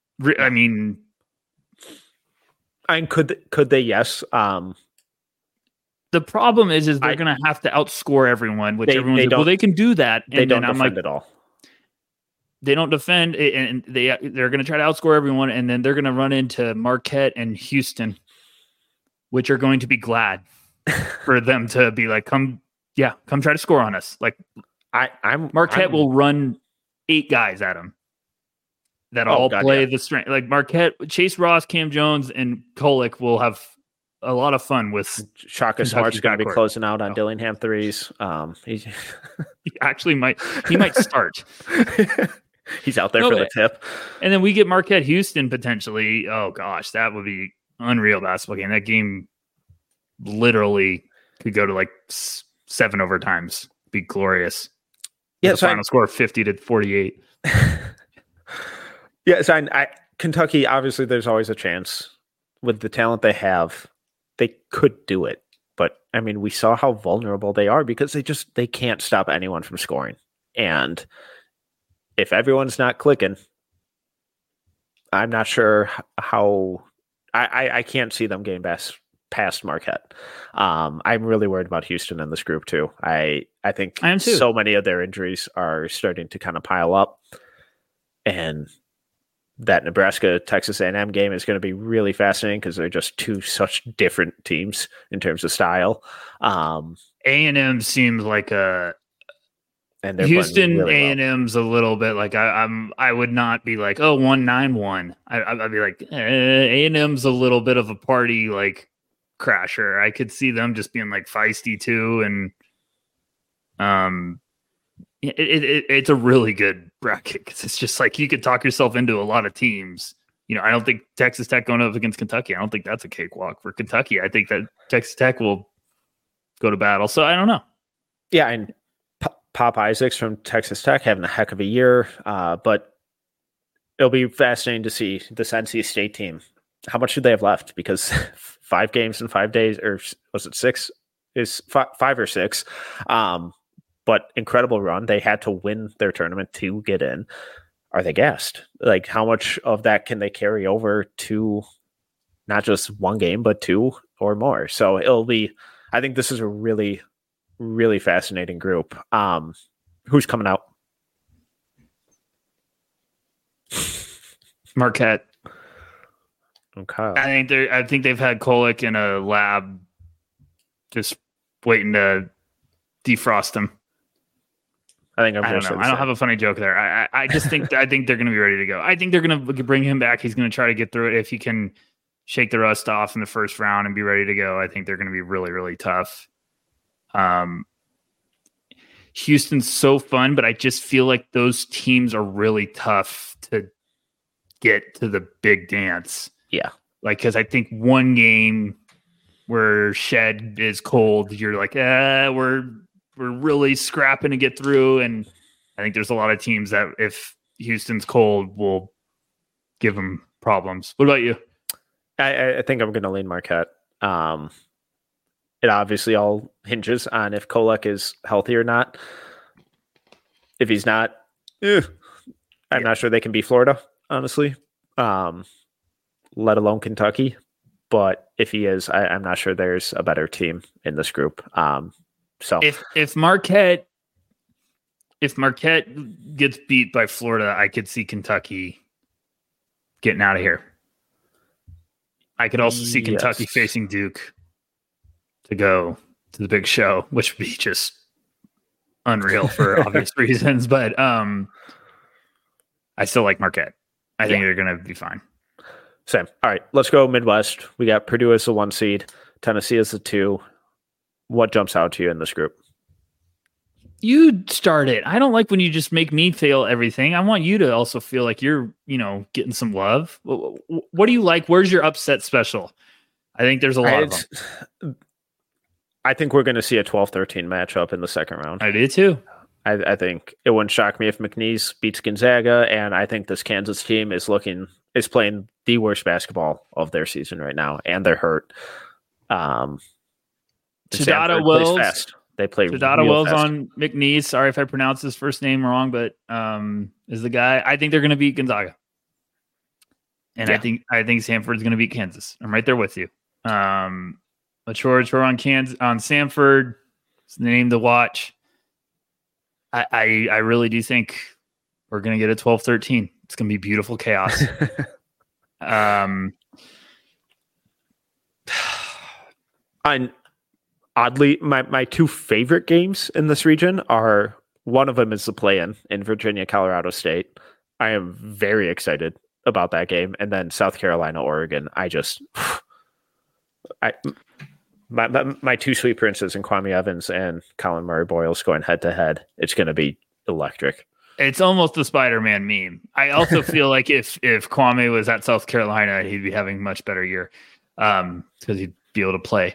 Speaker 1: Could they? Yes.
Speaker 2: The problem is they're going to have to outscore everyone, which everyone's like, well, they can do that.
Speaker 1: And they don't defend at all.
Speaker 2: They don't defend, and they're going to try to outscore everyone, and then they're going to run into Marquette and Houston, which are going to be glad for them to be like, come try to score on us. Like, Marquette will run 8 guys at them that play the strength. Like Marquette, Chase Ross, Cam Jones, and Kolek will have a lot of fun with.
Speaker 1: Shaka Smart's going to be closing out on Dillingham threes. He
Speaker 2: actually might. He might start.
Speaker 1: He's out there for the tip.
Speaker 2: And then we get Marquette Houston potentially. Oh gosh, that would be unreal basketball game. That game literally could go to like 7 overtimes. Be glorious.
Speaker 1: Yeah,
Speaker 2: the final score 50-48.
Speaker 1: Yeah, so Kentucky, obviously there's always a chance with the talent they have, they could do it. But we saw how vulnerable they are because they can't stop anyone from scoring. And if everyone's not clicking, I'm not sure how I can't see them getting past Marquette. I'm really worried about Houston in this group too. I think
Speaker 2: I am too.
Speaker 1: So many of their injuries are starting to kind of pile up, and that Nebraska Texas A&M game is going to be really fascinating because they're just two such different teams in terms of style.
Speaker 2: A&M seems like
Speaker 1: and
Speaker 2: Houston
Speaker 1: really
Speaker 2: A&M's a little bit like I would not be like 1-9-1. I'd be like A&M's a little bit of a party like crasher. I could see them just being like feisty too, and it's a really good bracket because it's just like you could talk yourself into a lot of teams. I don't think Texas Tech going up against Kentucky, I don't think that's a cakewalk for Kentucky. I think that Texas Tech will go to battle. So I don't know.
Speaker 1: Yeah, and Pop Isaacs from Texas Tech having a heck of a year, but it'll be fascinating to see this NC State team. How much do they have left? Because 5 games in 5 days, or was it 6? Is 5 or 6? But incredible run. They had to win their tournament to get in. Are they gassed? Like, how much of that can they carry over to not just 1 game, but 2 or more? So I think this is a really, really fascinating group. Who's coming out?
Speaker 2: Marquette.
Speaker 1: Okay.
Speaker 2: I think they've had Kolek in a lab, just waiting to defrost him.
Speaker 1: I don't know.
Speaker 2: I don't have a funny joke there. I just think I think they're going to be ready to go. I think they're going to bring him back. He's going to try to get through it. If he can shake the rust off in the first round and be ready to go, I think they're going to be really, really tough. Houston's so fun, but I just feel like those teams are really tough to get to the big dance.
Speaker 1: Yeah.
Speaker 2: Like, because I think one game where Shed is cold, you're like, we're really scrapping to get through. And I think there's a lot of teams that if Houston's cold will give them problems. What about you?
Speaker 1: I think I'm going to lean Marquette. It obviously all hinges on if Kolek is healthy or not. If he's not, I'm not sure they can beat Florida, honestly, let alone Kentucky. But if he is, I'm not sure there's a better team in this group. So
Speaker 2: if Marquette gets beat by Florida, I could see Kentucky getting out of here. I could also see Kentucky facing Duke to go to the big show, which would be just unreal for obvious reasons. But I still like Marquette. I think they're going to be fine.
Speaker 1: Same. All right, let's go Midwest. We got Purdue as the 1 seed, Tennessee as the 2. What jumps out to you in this group?
Speaker 2: You start it. I don't like when you just make me feel everything. I want you to also feel like you're, getting some love. What do you like? Where's your upset special? I think there's a lot of them.
Speaker 1: I think we're going to see a 12-13 matchup in the second round.
Speaker 2: I do too.
Speaker 1: I think it wouldn't shock me if McNeese beats Gonzaga, and I think this Kansas team is playing the worst basketball of their season right now, and they're hurt.
Speaker 2: Chidada Wells.
Speaker 1: They play
Speaker 2: Chidada Wells on McNeese. Sorry if I pronounced his first name wrong, but is the guy. I think they're going to beat Gonzaga, and I think Samford's going to beat Kansas. I'm right there with you. Mature on Samford. It's the name to watch. I really do think we're going to get a 12-13. It's going to be beautiful chaos.
Speaker 1: Oddly, my 2 favorite games in this region are, one of them is the play-in Virginia, Colorado State. I am very excited about that game. And then South Carolina, Oregon. My 2 sweet princes in Kwame Evans and Colin Murray Boyles going head to head. It's going to be electric.
Speaker 2: It's almost the Spider-Man meme. I also feel like if Kwame was at South Carolina, he'd be having a much better year because he'd be able to play.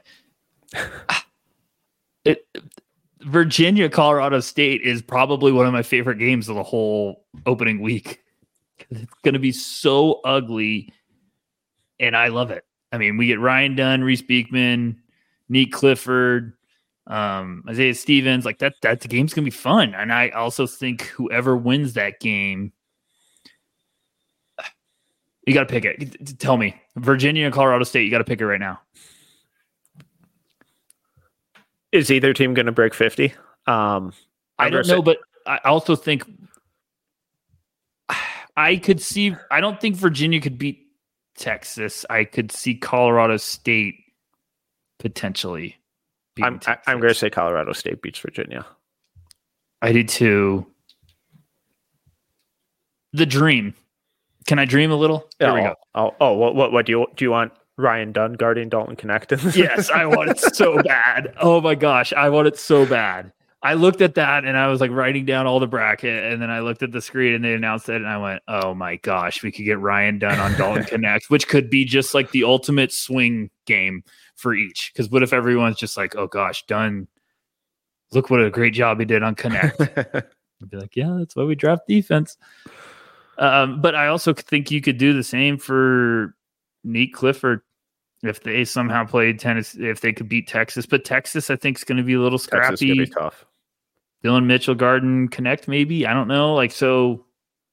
Speaker 2: Virginia, Colorado State is probably one of my favorite games of the whole opening week. It's going to be so ugly, and I love it. I mean, we get Ryan Dunn, Reese Beekman, Nick Clifford, Isaiah Stevens. Like that the game's going to be fun. And I also think whoever wins that game, you got to pick it. Tell me, Virginia and Colorado State, you got to pick it right now.
Speaker 1: Is either team going to break 50?
Speaker 2: I don't know, but I also think I could see. I don't think Virginia could beat Texas. I could see Colorado State potentially.
Speaker 1: I'm going to say Colorado State beats Virginia.
Speaker 2: I do too. The dream. Can I dream a little? There we go.
Speaker 1: What do you want? Ryan Dunn guarding Dalton Connect?
Speaker 2: Yes, I want it so bad. Oh my gosh, I want it so bad. I looked at that and I was like writing down all the bracket, and then I looked at the screen and they announced it, and I went, "Oh my gosh, we could get Ryan Dunn on Dalton Connect, which could be just like the ultimate swing game for each." Because what if everyone's just like, "Oh gosh, Dunn, look what a great job he did on Connect." I'd be like, "Yeah, that's why we draft defense." But I also think you could do the same for Nick Clifford if they somehow played Tennessee, if they could beat Texas. But Texas, I think, is going to be a little scrappy.
Speaker 1: Texas is going to be tough.
Speaker 2: Dylan Mitchell, Garden, Connect, maybe. I don't know. Like, so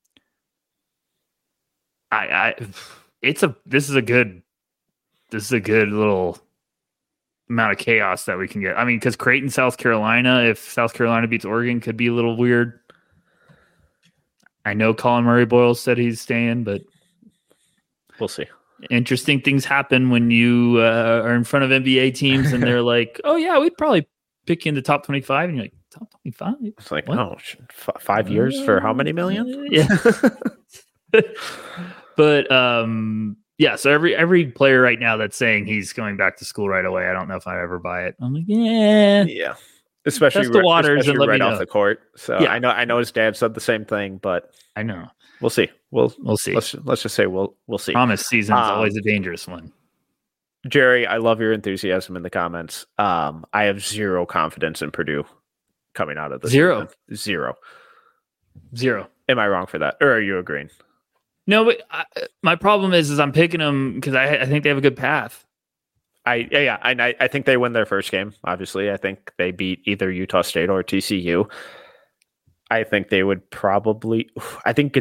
Speaker 2: this is a good little amount of chaos that we can get. I mean, because Creighton, South Carolina, if South Carolina beats Oregon, could be a little weird. I know Colin Murray-Boyle said he's staying, but
Speaker 1: we'll see.
Speaker 2: Interesting things happen when you are in front of NBA teams and they're like, "Oh yeah, we'd probably pick you in the top 25," and you're like, "Top 25?"
Speaker 1: It's like, what? 5 years for how many million?
Speaker 2: Yeah. But yeah. So every player right now that's saying he's going back to school right away, I don't know if I ever buy it. I'm like,
Speaker 1: yeah. Especially
Speaker 2: test the waters and let
Speaker 1: right
Speaker 2: me
Speaker 1: off
Speaker 2: know.
Speaker 1: the court. So yeah. I know his dad said the same thing, but
Speaker 2: I know.
Speaker 1: We'll see. We'll see. Let's just say we'll see.
Speaker 2: Promise season is always a dangerous one.
Speaker 1: Jerry, I love your enthusiasm in the comments. I have zero confidence in Purdue coming out of this.
Speaker 2: Zero.
Speaker 1: Am I wrong for that, or are you agreeing?
Speaker 2: No, but my problem is I'm picking them because I think they have a good path.
Speaker 1: I think they win their first game. Obviously, I think they beat either Utah State or TCU. I think they would probably. I think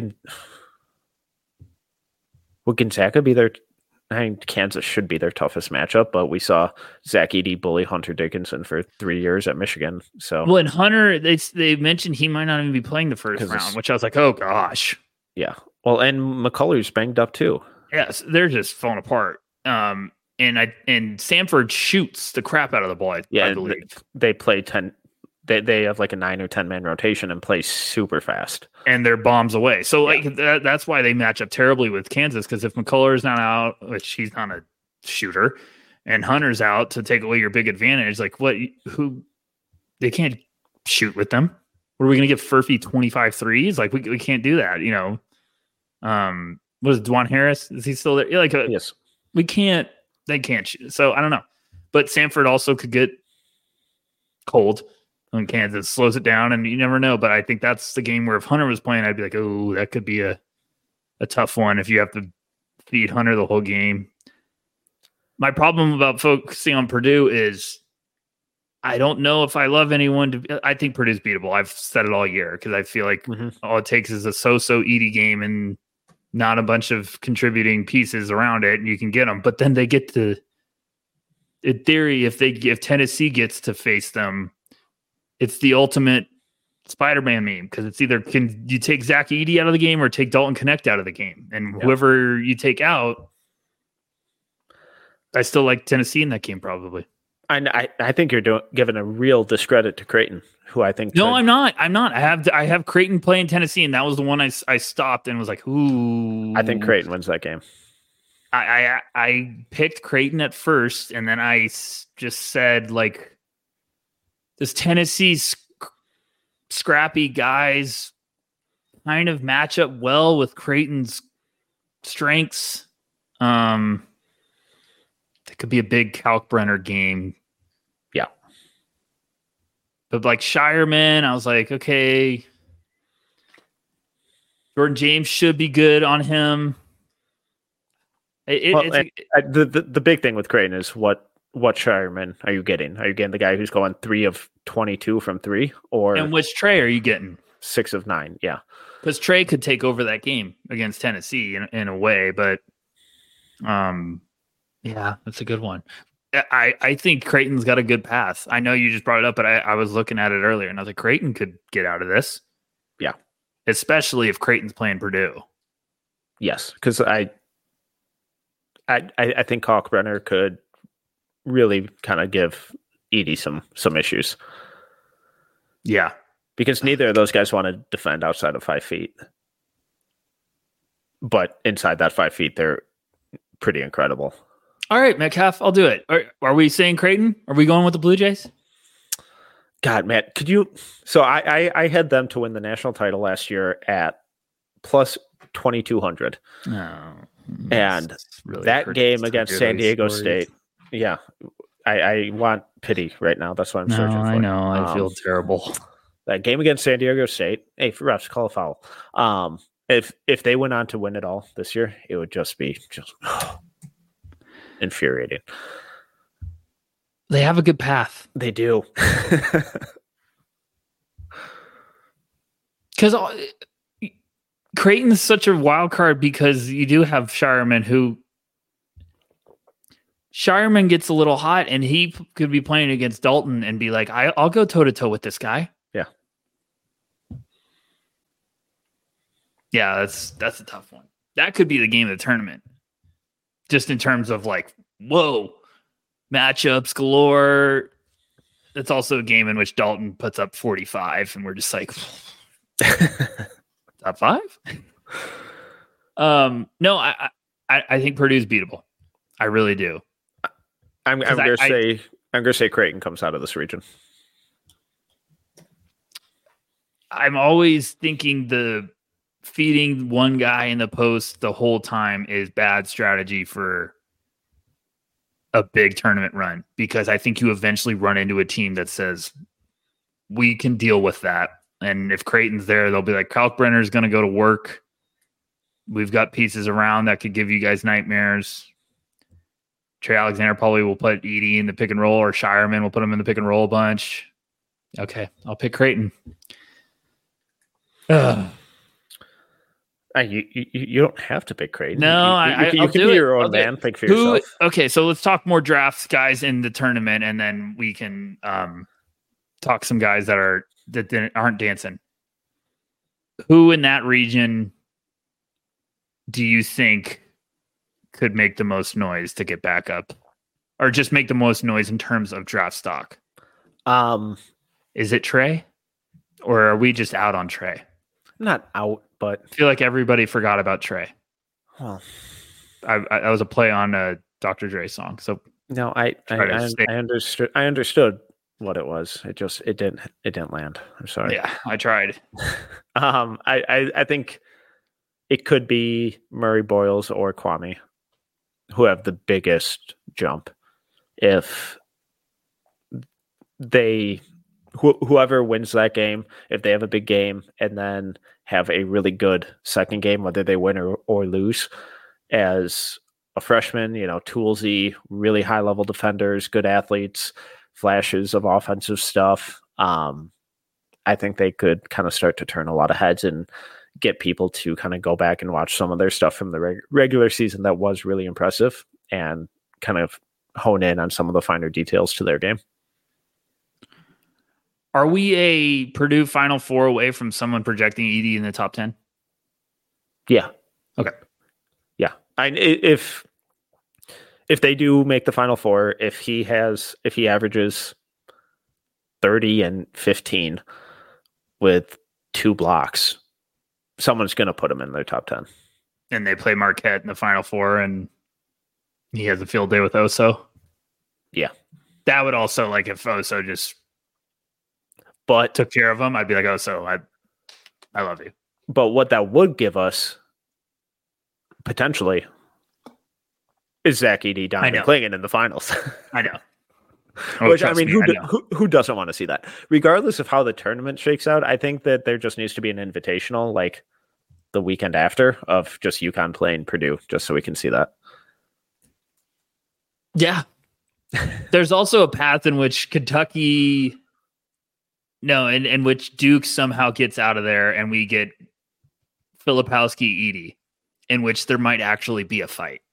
Speaker 1: would Gonzaga be their? I think Kansas should be their toughest matchup, but we saw Zach Edey bully Hunter Dickinson for 3 years at Michigan. So,
Speaker 2: well, and Hunter, they mentioned he might not even be playing the first round, which I was like, oh gosh,
Speaker 1: yeah. Well, and McCullough's banged up too.
Speaker 2: Yes, they're just falling apart. And Samford shoots the crap out of the ball. I believe
Speaker 1: they play 10. They have like a 9 or 10 man rotation and play super fast, and
Speaker 2: they're bombs away. So that's why they match up terribly with Kansas. Because if McCullough's not out, which he's not a shooter, and Hunter's out to take away your big advantage, like who they can't shoot with them. What are we going to give Furphy 25 threes? Like we can't do that. You know, what is Dwan Harris? Is he still there?
Speaker 1: Yes,
Speaker 2: we can't. They can't shoot. So I don't know, but Samford also could get cold. When Kansas slows it down, and you never know. But I think that's the game where if Hunter was playing, I'd be like, oh, that could be a tough one if you have to feed Hunter the whole game. My problem about focusing on Purdue is I don't know if I love anyone. I think Purdue's beatable. I've said it all year because I feel like all it takes is a so-so Edey game and not a bunch of contributing pieces around it, and you can get them. But then they get to, in theory, if Tennessee gets to face them, it's the ultimate Spider-Man meme because it's either can you take Zach Edey out of the game or take Dalton Connect out of the game, and whoever you take out, I still like Tennessee in that game probably.
Speaker 1: I think you're giving a real discredit to Creighton, who I think.
Speaker 2: No, I'm not. I have Creighton playing Tennessee, and that was the one I stopped and was like, ooh.
Speaker 1: I think Creighton wins that game.
Speaker 2: I picked Creighton at first, and then I just said like. Does Tennessee's scrappy guys kind of match up well with Creighton's strengths? It could be a big Kalkbrenner game.
Speaker 1: Yeah.
Speaker 2: But like Shireman, I was like, okay. Jordan James should be good on him.
Speaker 1: The big thing with Creighton is what Shireman are you getting? Are you getting the guy who's going 3 of 22 from 3,
Speaker 2: and which Trey are you getting?
Speaker 1: 6 of 9, yeah.
Speaker 2: Because Trey could take over that game against Tennessee in a way, but yeah, that's a good one. I think Creighton's got a good path. I know you just brought it up, but I was looking at it earlier, and I was like, Creighton could get out of this.
Speaker 1: Yeah,
Speaker 2: especially if Creighton's playing Purdue.
Speaker 1: Yes, because I think Kalkbrenner could really kind of give Edey some issues.
Speaker 2: Yeah.
Speaker 1: Because neither of those guys want to defend outside of 5 feet. But inside that 5 feet, they're pretty incredible.
Speaker 2: All right, Metcalf, I'll do it. Are we saying Creighton? Are we going with the Blue Jays?
Speaker 1: God, Matt, could you... So I had them to win the national title last year at plus 2,200.
Speaker 2: Oh,
Speaker 1: and really that game against San Diego State... Yeah, I want pity right now. That's what I'm searching for.
Speaker 2: I know. I feel terrible.
Speaker 1: That game against San Diego State. Hey, for refs, call a foul. If they went on to win it all this year, it would just be infuriating.
Speaker 2: They have a good path.
Speaker 1: They do.
Speaker 2: Because Creighton's such a wild card because you do have Shireman who. Shireman gets a little hot, and he could be playing against Dalton and be like, I'll go toe-to-toe with this guy.
Speaker 1: Yeah.
Speaker 2: Yeah, that's a tough one. That could be the game of the tournament. Just in terms of like, whoa, matchups galore. It's also a game in which Dalton puts up 45 and we're just like top 5. No, I think Purdue's beatable. I really do.
Speaker 1: I'm gonna say Creighton comes out of this region.
Speaker 2: I'm always thinking the feeding one guy in the post the whole time is bad strategy for a big tournament run, because I think you eventually run into a team that says we can deal with that. And if Creighton's there, they'll be like, Kalkbrenner's going to go to work. We've got pieces around that could give you guys nightmares. Trey Alexander probably will put Edey in the pick and roll, or Shireman will put him in the pick and roll a bunch. Okay, I'll pick Creighton.
Speaker 1: You don't have to pick Creighton.
Speaker 2: No,
Speaker 1: you can be your own man. Pick for yourself.
Speaker 2: Okay, so let's talk more drafts, guys, in the tournament, and then we can talk some guys that aren't dancing. Who in that region do you think could make the most noise to get back up, or just make the most noise in terms of draft stock? Is it Trey, or are we just out on Trey?
Speaker 1: Not out, but
Speaker 2: I feel like everybody forgot about Trey.
Speaker 1: Well,
Speaker 2: I was a play on a Dr. Dre song. So
Speaker 1: no, I understood what it was. It didn't land. I'm sorry.
Speaker 2: Yeah, I tried.
Speaker 1: I think it could be Murray Boyles or Kwame who have the biggest jump. If whoever wins that game, if they have a big game and then have a really good second game, whether they win or lose, as a freshman, toolsy, really high level defenders, good athletes, flashes of offensive stuff. I think they could kind of start to turn a lot of heads and get people to kind of go back and watch some of their stuff from the regular season that was really impressive and kind of hone in on some of the finer details to their game.
Speaker 2: Are we a Purdue Final Four away from someone projecting Edey in the top 10?
Speaker 1: Yeah.
Speaker 2: Okay.
Speaker 1: Yeah. If they do make the Final Four, if he averages 30 and 15 with 2 blocks, someone's going to put him in their top 10.
Speaker 2: And they play Marquette in the Final Four, and he has a field day with Oso.
Speaker 1: Yeah.
Speaker 2: That would also, like, if Oso just took care of him, I'd be like, Oso, I love you.
Speaker 1: But what that would give us, potentially, is Zach Edey, Donovan Clingan in the finals.
Speaker 2: I know.
Speaker 1: Which, I mean, who doesn't want to see that? Regardless of how the tournament shakes out, I think that there just needs to be an invitational, like the weekend after, of just UConn playing Purdue, just so we can see that.
Speaker 2: Yeah. There's also a path in which Kentucky... No, in which Duke somehow gets out of there and we get Filipowski Edey, in which there might actually be a fight.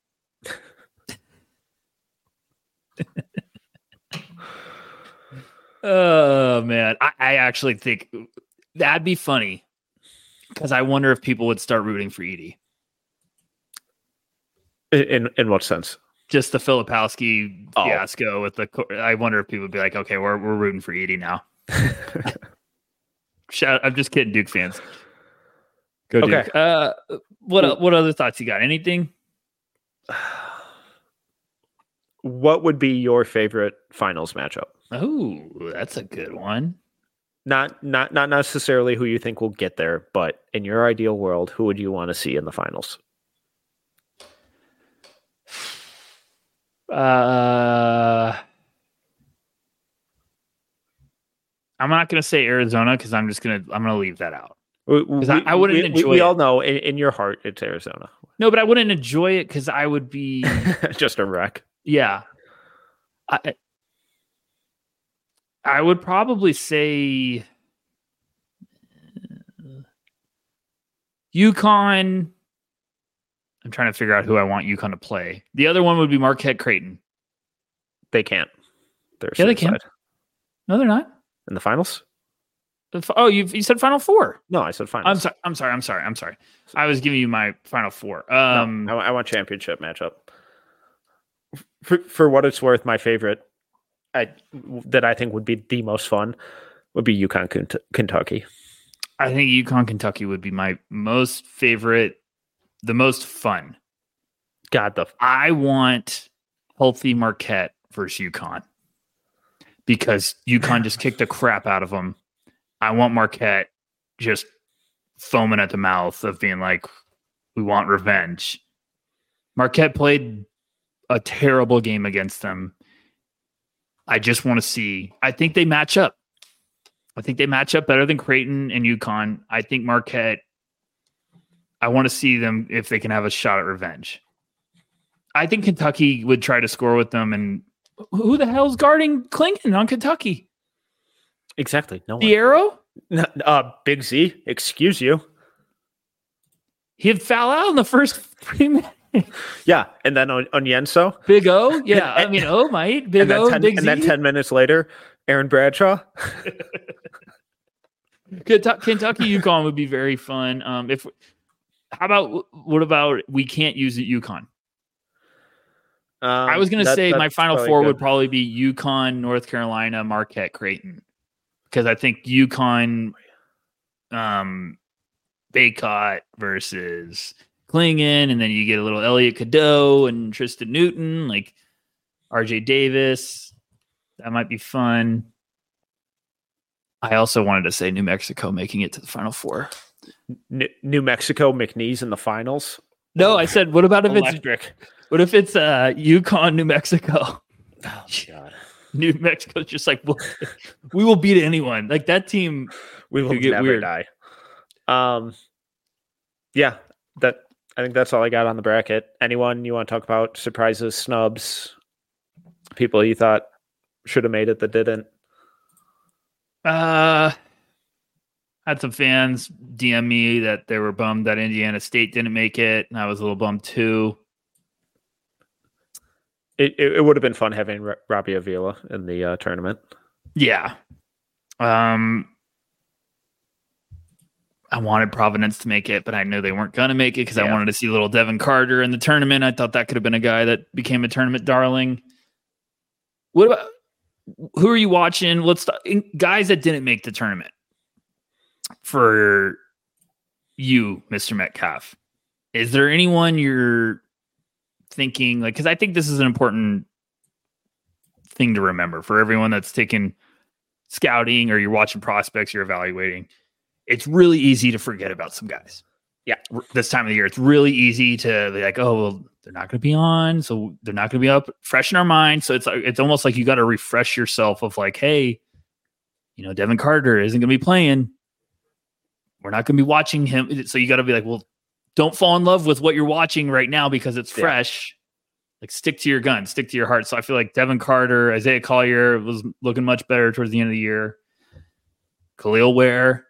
Speaker 2: Oh, man. I actually think that'd be funny, because I wonder if people would start rooting for Edey.
Speaker 1: In what sense?
Speaker 2: Just the Filipowski fiasco with I wonder if people would be like, okay, we're rooting for Edey now. I'm just kidding, Duke fans. Go Duke. Okay. What other thoughts you got? Anything?
Speaker 1: What would be your favorite finals matchup?
Speaker 2: Oh, that's a good one.
Speaker 1: Not necessarily who you think will get there, but in your ideal world, who would you want to see in the finals?
Speaker 2: I'm not going to say Arizona, because I'm going to leave that out. I wouldn't enjoy it.
Speaker 1: We all know in your heart it's Arizona.
Speaker 2: No, but I wouldn't enjoy it because I would be
Speaker 1: just a wreck.
Speaker 2: Yeah. I would probably say UConn. I'm trying to figure out who I want UConn to play. The other one would be Marquette Creighton.
Speaker 1: They can't.
Speaker 2: They can. No, they're not.
Speaker 1: In the finals?
Speaker 2: You said Final Four.
Speaker 1: No, I said finals.
Speaker 2: I'm sorry. I was giving you my Final Four.
Speaker 1: No, I want championship matchup. For what it's worth, my favorite that I think would be the most fun would be UConn Kentucky.
Speaker 2: I think UConn Kentucky would be my most favorite, the most fun. I want healthy Marquette versus UConn because UConn just kicked the crap out of them. I want Marquette just foaming at the mouth of being like, we want revenge. Marquette played a terrible game against them. I just want to see. I think they match up. I think they match up better than Creighton and UConn. I think Marquette, I want to see them if they can have a shot at revenge. I think Kentucky would try to score with them. And who the hell's guarding Clingan on Kentucky?
Speaker 1: Exactly. No one.
Speaker 2: Diarra?
Speaker 1: Big Z, excuse you.
Speaker 2: He'd foul out in the first 3 minutes.
Speaker 1: Yeah, and then on Yenso.
Speaker 2: Big O? Yeah, I mean, mate. Big O, Big Z.
Speaker 1: And then 10 minutes later, Aaron Bradshaw.
Speaker 2: Kentucky UConn would be very fun. What about we can't use it UConn? I was going to say my Final Four would probably be UConn, North Carolina, Marquette, Creighton. Because I think UConn, Baycott versus Clingan, and then you get a little Elliot Cadeau and Tristan Newton, like RJ Davis. That might be fun. I also wanted to say New Mexico making it to the Final Four.
Speaker 1: New Mexico, McNeese in the finals.
Speaker 2: No, I said, what about if
Speaker 1: Electric.
Speaker 2: it's UConn, New Mexico?
Speaker 1: Oh God.
Speaker 2: New Mexico's just like, we will beat anyone. Like that team,
Speaker 1: we will never die. Yeah, I think that's all I got on the bracket. Anyone you want to talk about? Surprises, snubs, people you thought should have made it that didn't?
Speaker 2: Had some fans DM me that they were bummed that Indiana State didn't make it, and I was a little bummed too.
Speaker 1: It would have been fun having Robbie Avila in the tournament.
Speaker 2: Yeah. I wanted Providence to make it, but I knew they weren't going to make it because I wanted to see little Devin Carter in the tournament. I thought that could have been a guy that became a tournament darling. What about who are you watching? Guys that didn't make the tournament for you, Mr. Metcalf. Is there anyone you're thinking like, because I think this is an important thing to remember for everyone that's taking scouting or you're watching prospects, you're evaluating. It's really easy to forget about some guys. Yeah. This time of the year, it's really easy to be like, oh, well, they're not going to be on. So they're not going to be up fresh in our mind. So it's almost like you got to refresh yourself of like, hey, Devin Carter isn't going to be playing. We're not going to be watching him. So you got to be like, well, don't fall in love with what you're watching right now because it's fresh. Like stick to your gun, stick to your heart. So I feel like Devin Carter, Isaiah Collier was looking much better towards the end of the year. Khalil Ware.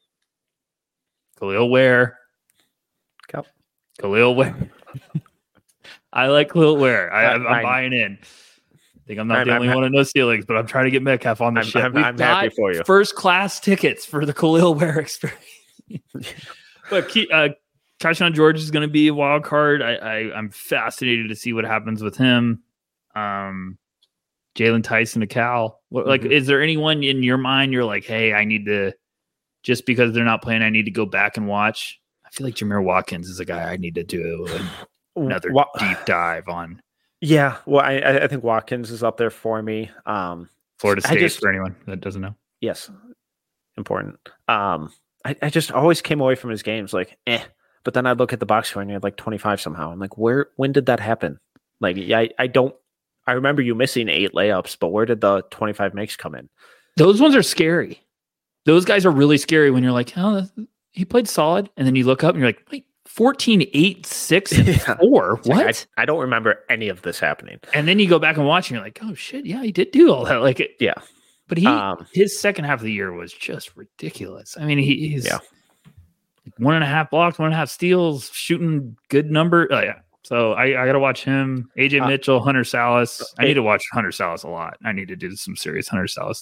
Speaker 2: I like Khalil Ware. I'm buying in. I think I'm not the only one in those ceilings, but I'm trying to get Metcalf on the ship.
Speaker 1: I'm happy for you.
Speaker 2: First class tickets for the Khalil Ware experience. But Tyshawn George is going to be a wild card. I'm fascinated to see what happens with him. Jalen Tyson to Cal. Is there anyone in your mind you're like, hey, I need to, just because they're not playing, I need to go back and watch? I feel like Jameer Watkins is a guy I need to do another deep dive on.
Speaker 1: Yeah, well, I think Watkins is up there for me.
Speaker 2: Florida State, for anyone that doesn't know.
Speaker 1: Yes, important. I just always came away from his games like, but then I look at the box score and he had like 25 somehow. I'm like, when did that happen? Like, I remember you missing 8 layups, but where did the 25 makes come in?
Speaker 2: Those ones are scary. Those guys are really scary when you're like, oh, he played solid. And then you look up and you're like, wait, 14, 8, 6, and 4. What?
Speaker 1: Like, I don't remember any of this happening.
Speaker 2: And then you go back and watch and you're like, oh shit, yeah, he did do all that. Like,
Speaker 1: yeah.
Speaker 2: But his second half of the year was just ridiculous. I mean, he's 1.5 blocks, 1.5 steals, shooting good number. Oh, yeah. So I got to watch him. AJ Mitchell, Hunter Salas. I need to watch Hunter Salas a lot. I need to do some serious Hunter Salas stuff.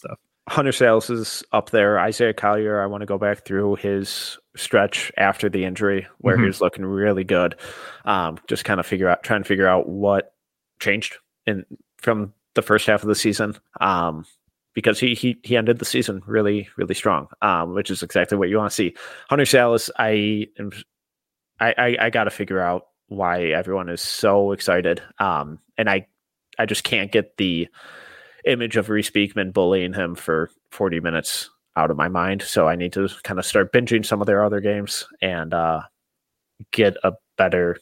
Speaker 1: Hunter Sales is up there. Isaiah Collier, I want to go back through his stretch after the injury where he was looking really good. Just kind of trying to figure out what changed from the first half of the season. Because he ended the season really, really strong, which is exactly what you want to see. Hunter Sales, I got to figure out why everyone is so excited. And I just can't get the image of Reese Beekman bullying him for 40 minutes out of my mind. So I need to kind of start binging some of their other games and get a better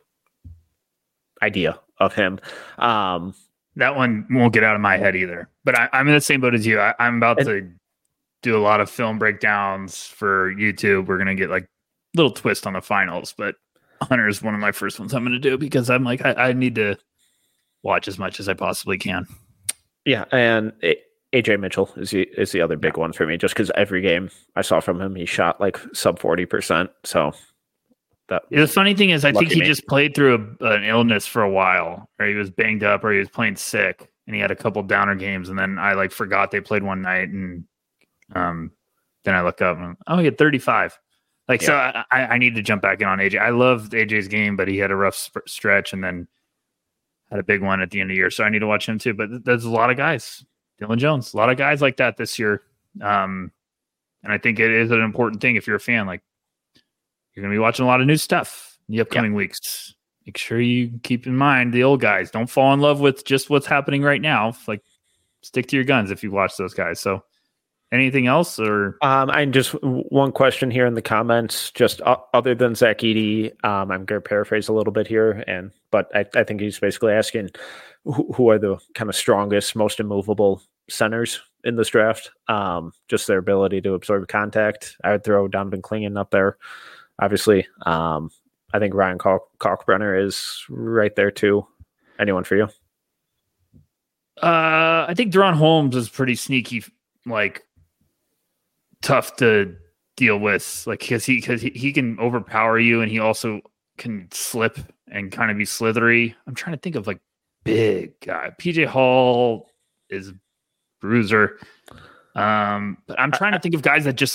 Speaker 1: idea of him.
Speaker 2: That one won't get out of my head either. But I'm in the same boat as you. I'm about to do a lot of film breakdowns for YouTube. We're going to get like little twist on the finals, but Hunter is one of my first ones I'm going to do because I'm like, I need to watch as much as I possibly can.
Speaker 1: Yeah, and AJ Mitchell is the other big one for me, just because every game I saw from him, he shot like sub 40%. So
Speaker 2: the funny thing is, I think he just played through an illness for a while, or he was banged up, or he was playing sick, and he had a couple downer games, and then I like forgot they played one night, and then I look up and he had 35. Like, so I need to jump back in on AJ. I loved AJ's game, but he had a rough stretch, and then had a big one at the end of the year. So I need to watch him too. But there's a lot of guys, Dylan Jones, a lot of guys like that this year. And I think it is an important thing if you're a fan. Like, you're going to be watching a lot of new stuff in the upcoming weeks. Make sure you keep in mind the old guys. Don't fall in love with just what's happening right now. Like, stick to your guns if you watch those guys. So anything else? Or
Speaker 1: I just one question here in the comments, just other than Zach Edey, I'm going to paraphrase a little bit here, but I think he's basically asking who are the kind of strongest, most immovable centers in this draft. Just their ability to absorb contact. I would throw Donovan Clingan up there, obviously. I think Ryan Kalkbrenner is right there too. Anyone for you?
Speaker 2: I think Deron Holmes is pretty sneaky, like tough to deal with, like because he can overpower you, and he also can slip and kind of be slithery. I'm trying to think of like big guy. PJ Hall is bruiser, but I'm trying to think of guys that just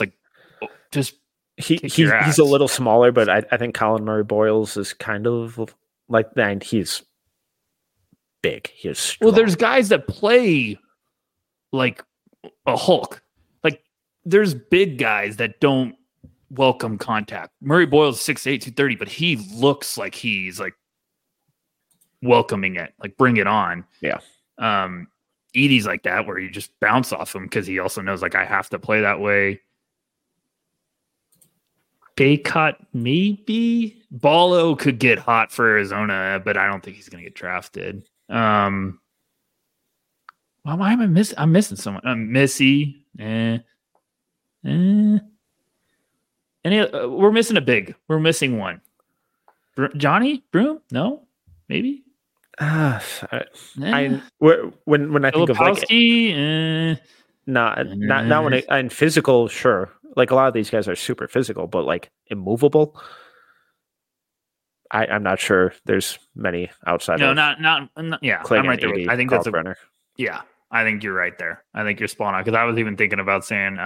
Speaker 1: he's a little smaller, but I think Colin Murray Boyles is kind of like that. And he's big. He's strong.
Speaker 2: Well, there's guys that play like a Hulk. Like, there's big guys that don't welcome contact. Murray Boyle's 6'8", 230, but he looks like he's like welcoming it, like bring it on.
Speaker 1: Yeah.
Speaker 2: Edey's like that, where you just bounce off him because he also knows, like, I have to play that way. Baycott, maybe. Ballo could get hot for Arizona, but I don't think he's going to get drafted. Why am I missing? I'm missing someone. Missy. We're missing a big. We're missing one. Johnny Broom? No, maybe.
Speaker 1: When I think of like not when I'm physical, sure. Like, a lot of these guys are super physical, but like immovable. I'm not sure there's many outside.
Speaker 2: No, not yeah.
Speaker 1: Clingan,
Speaker 2: I'm right there. I think that's
Speaker 1: Kalkbrenner.
Speaker 2: Yeah, I think you're right there. I think you're spot on, because I was even thinking about saying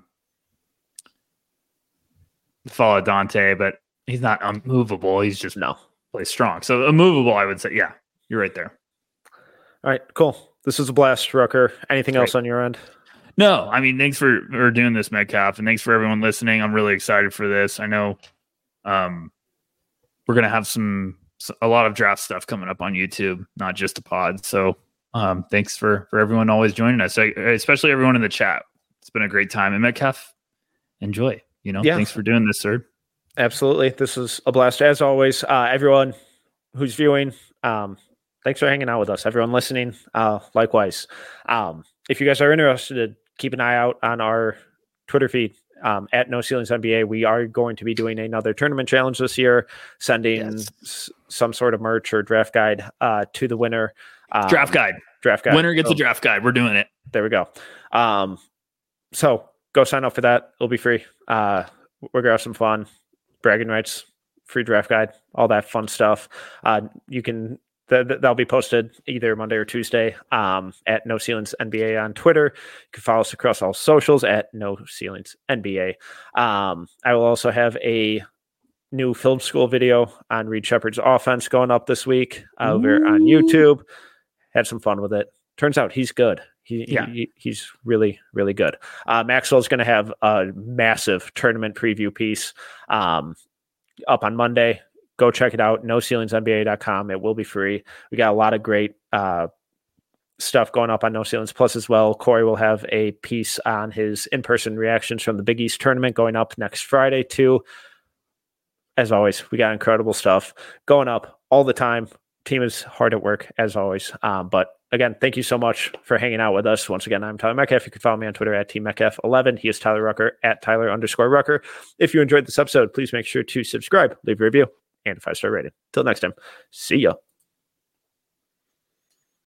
Speaker 2: follow Dante, but he's not unmovable. He's just plays strong. So immovable, I would say. Yeah, you're right there.
Speaker 1: All right, cool. This was a blast, Rucker. Anything else on your end?
Speaker 2: No, I mean, thanks for doing this, Metcalf, and thanks for everyone listening. I'm really excited for this. I know we're going to have a lot of draft stuff coming up on YouTube, not just a pod. So thanks for everyone always joining us, especially everyone in the chat. It's been a great time. And Metcalf, enjoy. Thanks for doing this, sir.
Speaker 1: Absolutely. This is a blast. As always, everyone who's viewing, thanks for hanging out with us. Everyone listening, likewise. If you guys are interested, keep an eye out on our Twitter feed at No Ceilings NBA. We are going to be doing another tournament challenge this year, sending some sort of merch or draft guide to the winner.
Speaker 2: Draft guide. Winner gets a draft guide. We're doing it.
Speaker 1: There we go. So go sign up for that. It'll be free. We're going to have some fun. Bragging rights, free draft guide, all that fun stuff. You can That'll be posted either Monday or Tuesday at No Ceilings NBA on Twitter. You can follow us across all socials at No Ceilings NBA. I will also have a new film school video on Reed Shepherd's offense going up this week over on YouTube. Had some fun with it. Turns out he's good. He's really, really good. Maxwell's going to have a massive tournament preview piece up on Monday. Go check it out. NoCeilingsNBA.com. It will be free. We got a lot of great stuff going up on No Ceilings Plus as well. Corey will have a piece on his in-person reactions from the Big East tournament going up next Friday too. As always, we got incredible stuff going up all the time. Team is hard at work as always. But again, thank you so much for hanging out with us. Once again, I'm Tyler Metcalf. You can follow me on Twitter at TMetcalf11. He is Tyler Rucker at Tyler_Rucker. If you enjoyed this episode, please make sure to subscribe, leave a review, and a 5-star rating. Till next time, see ya.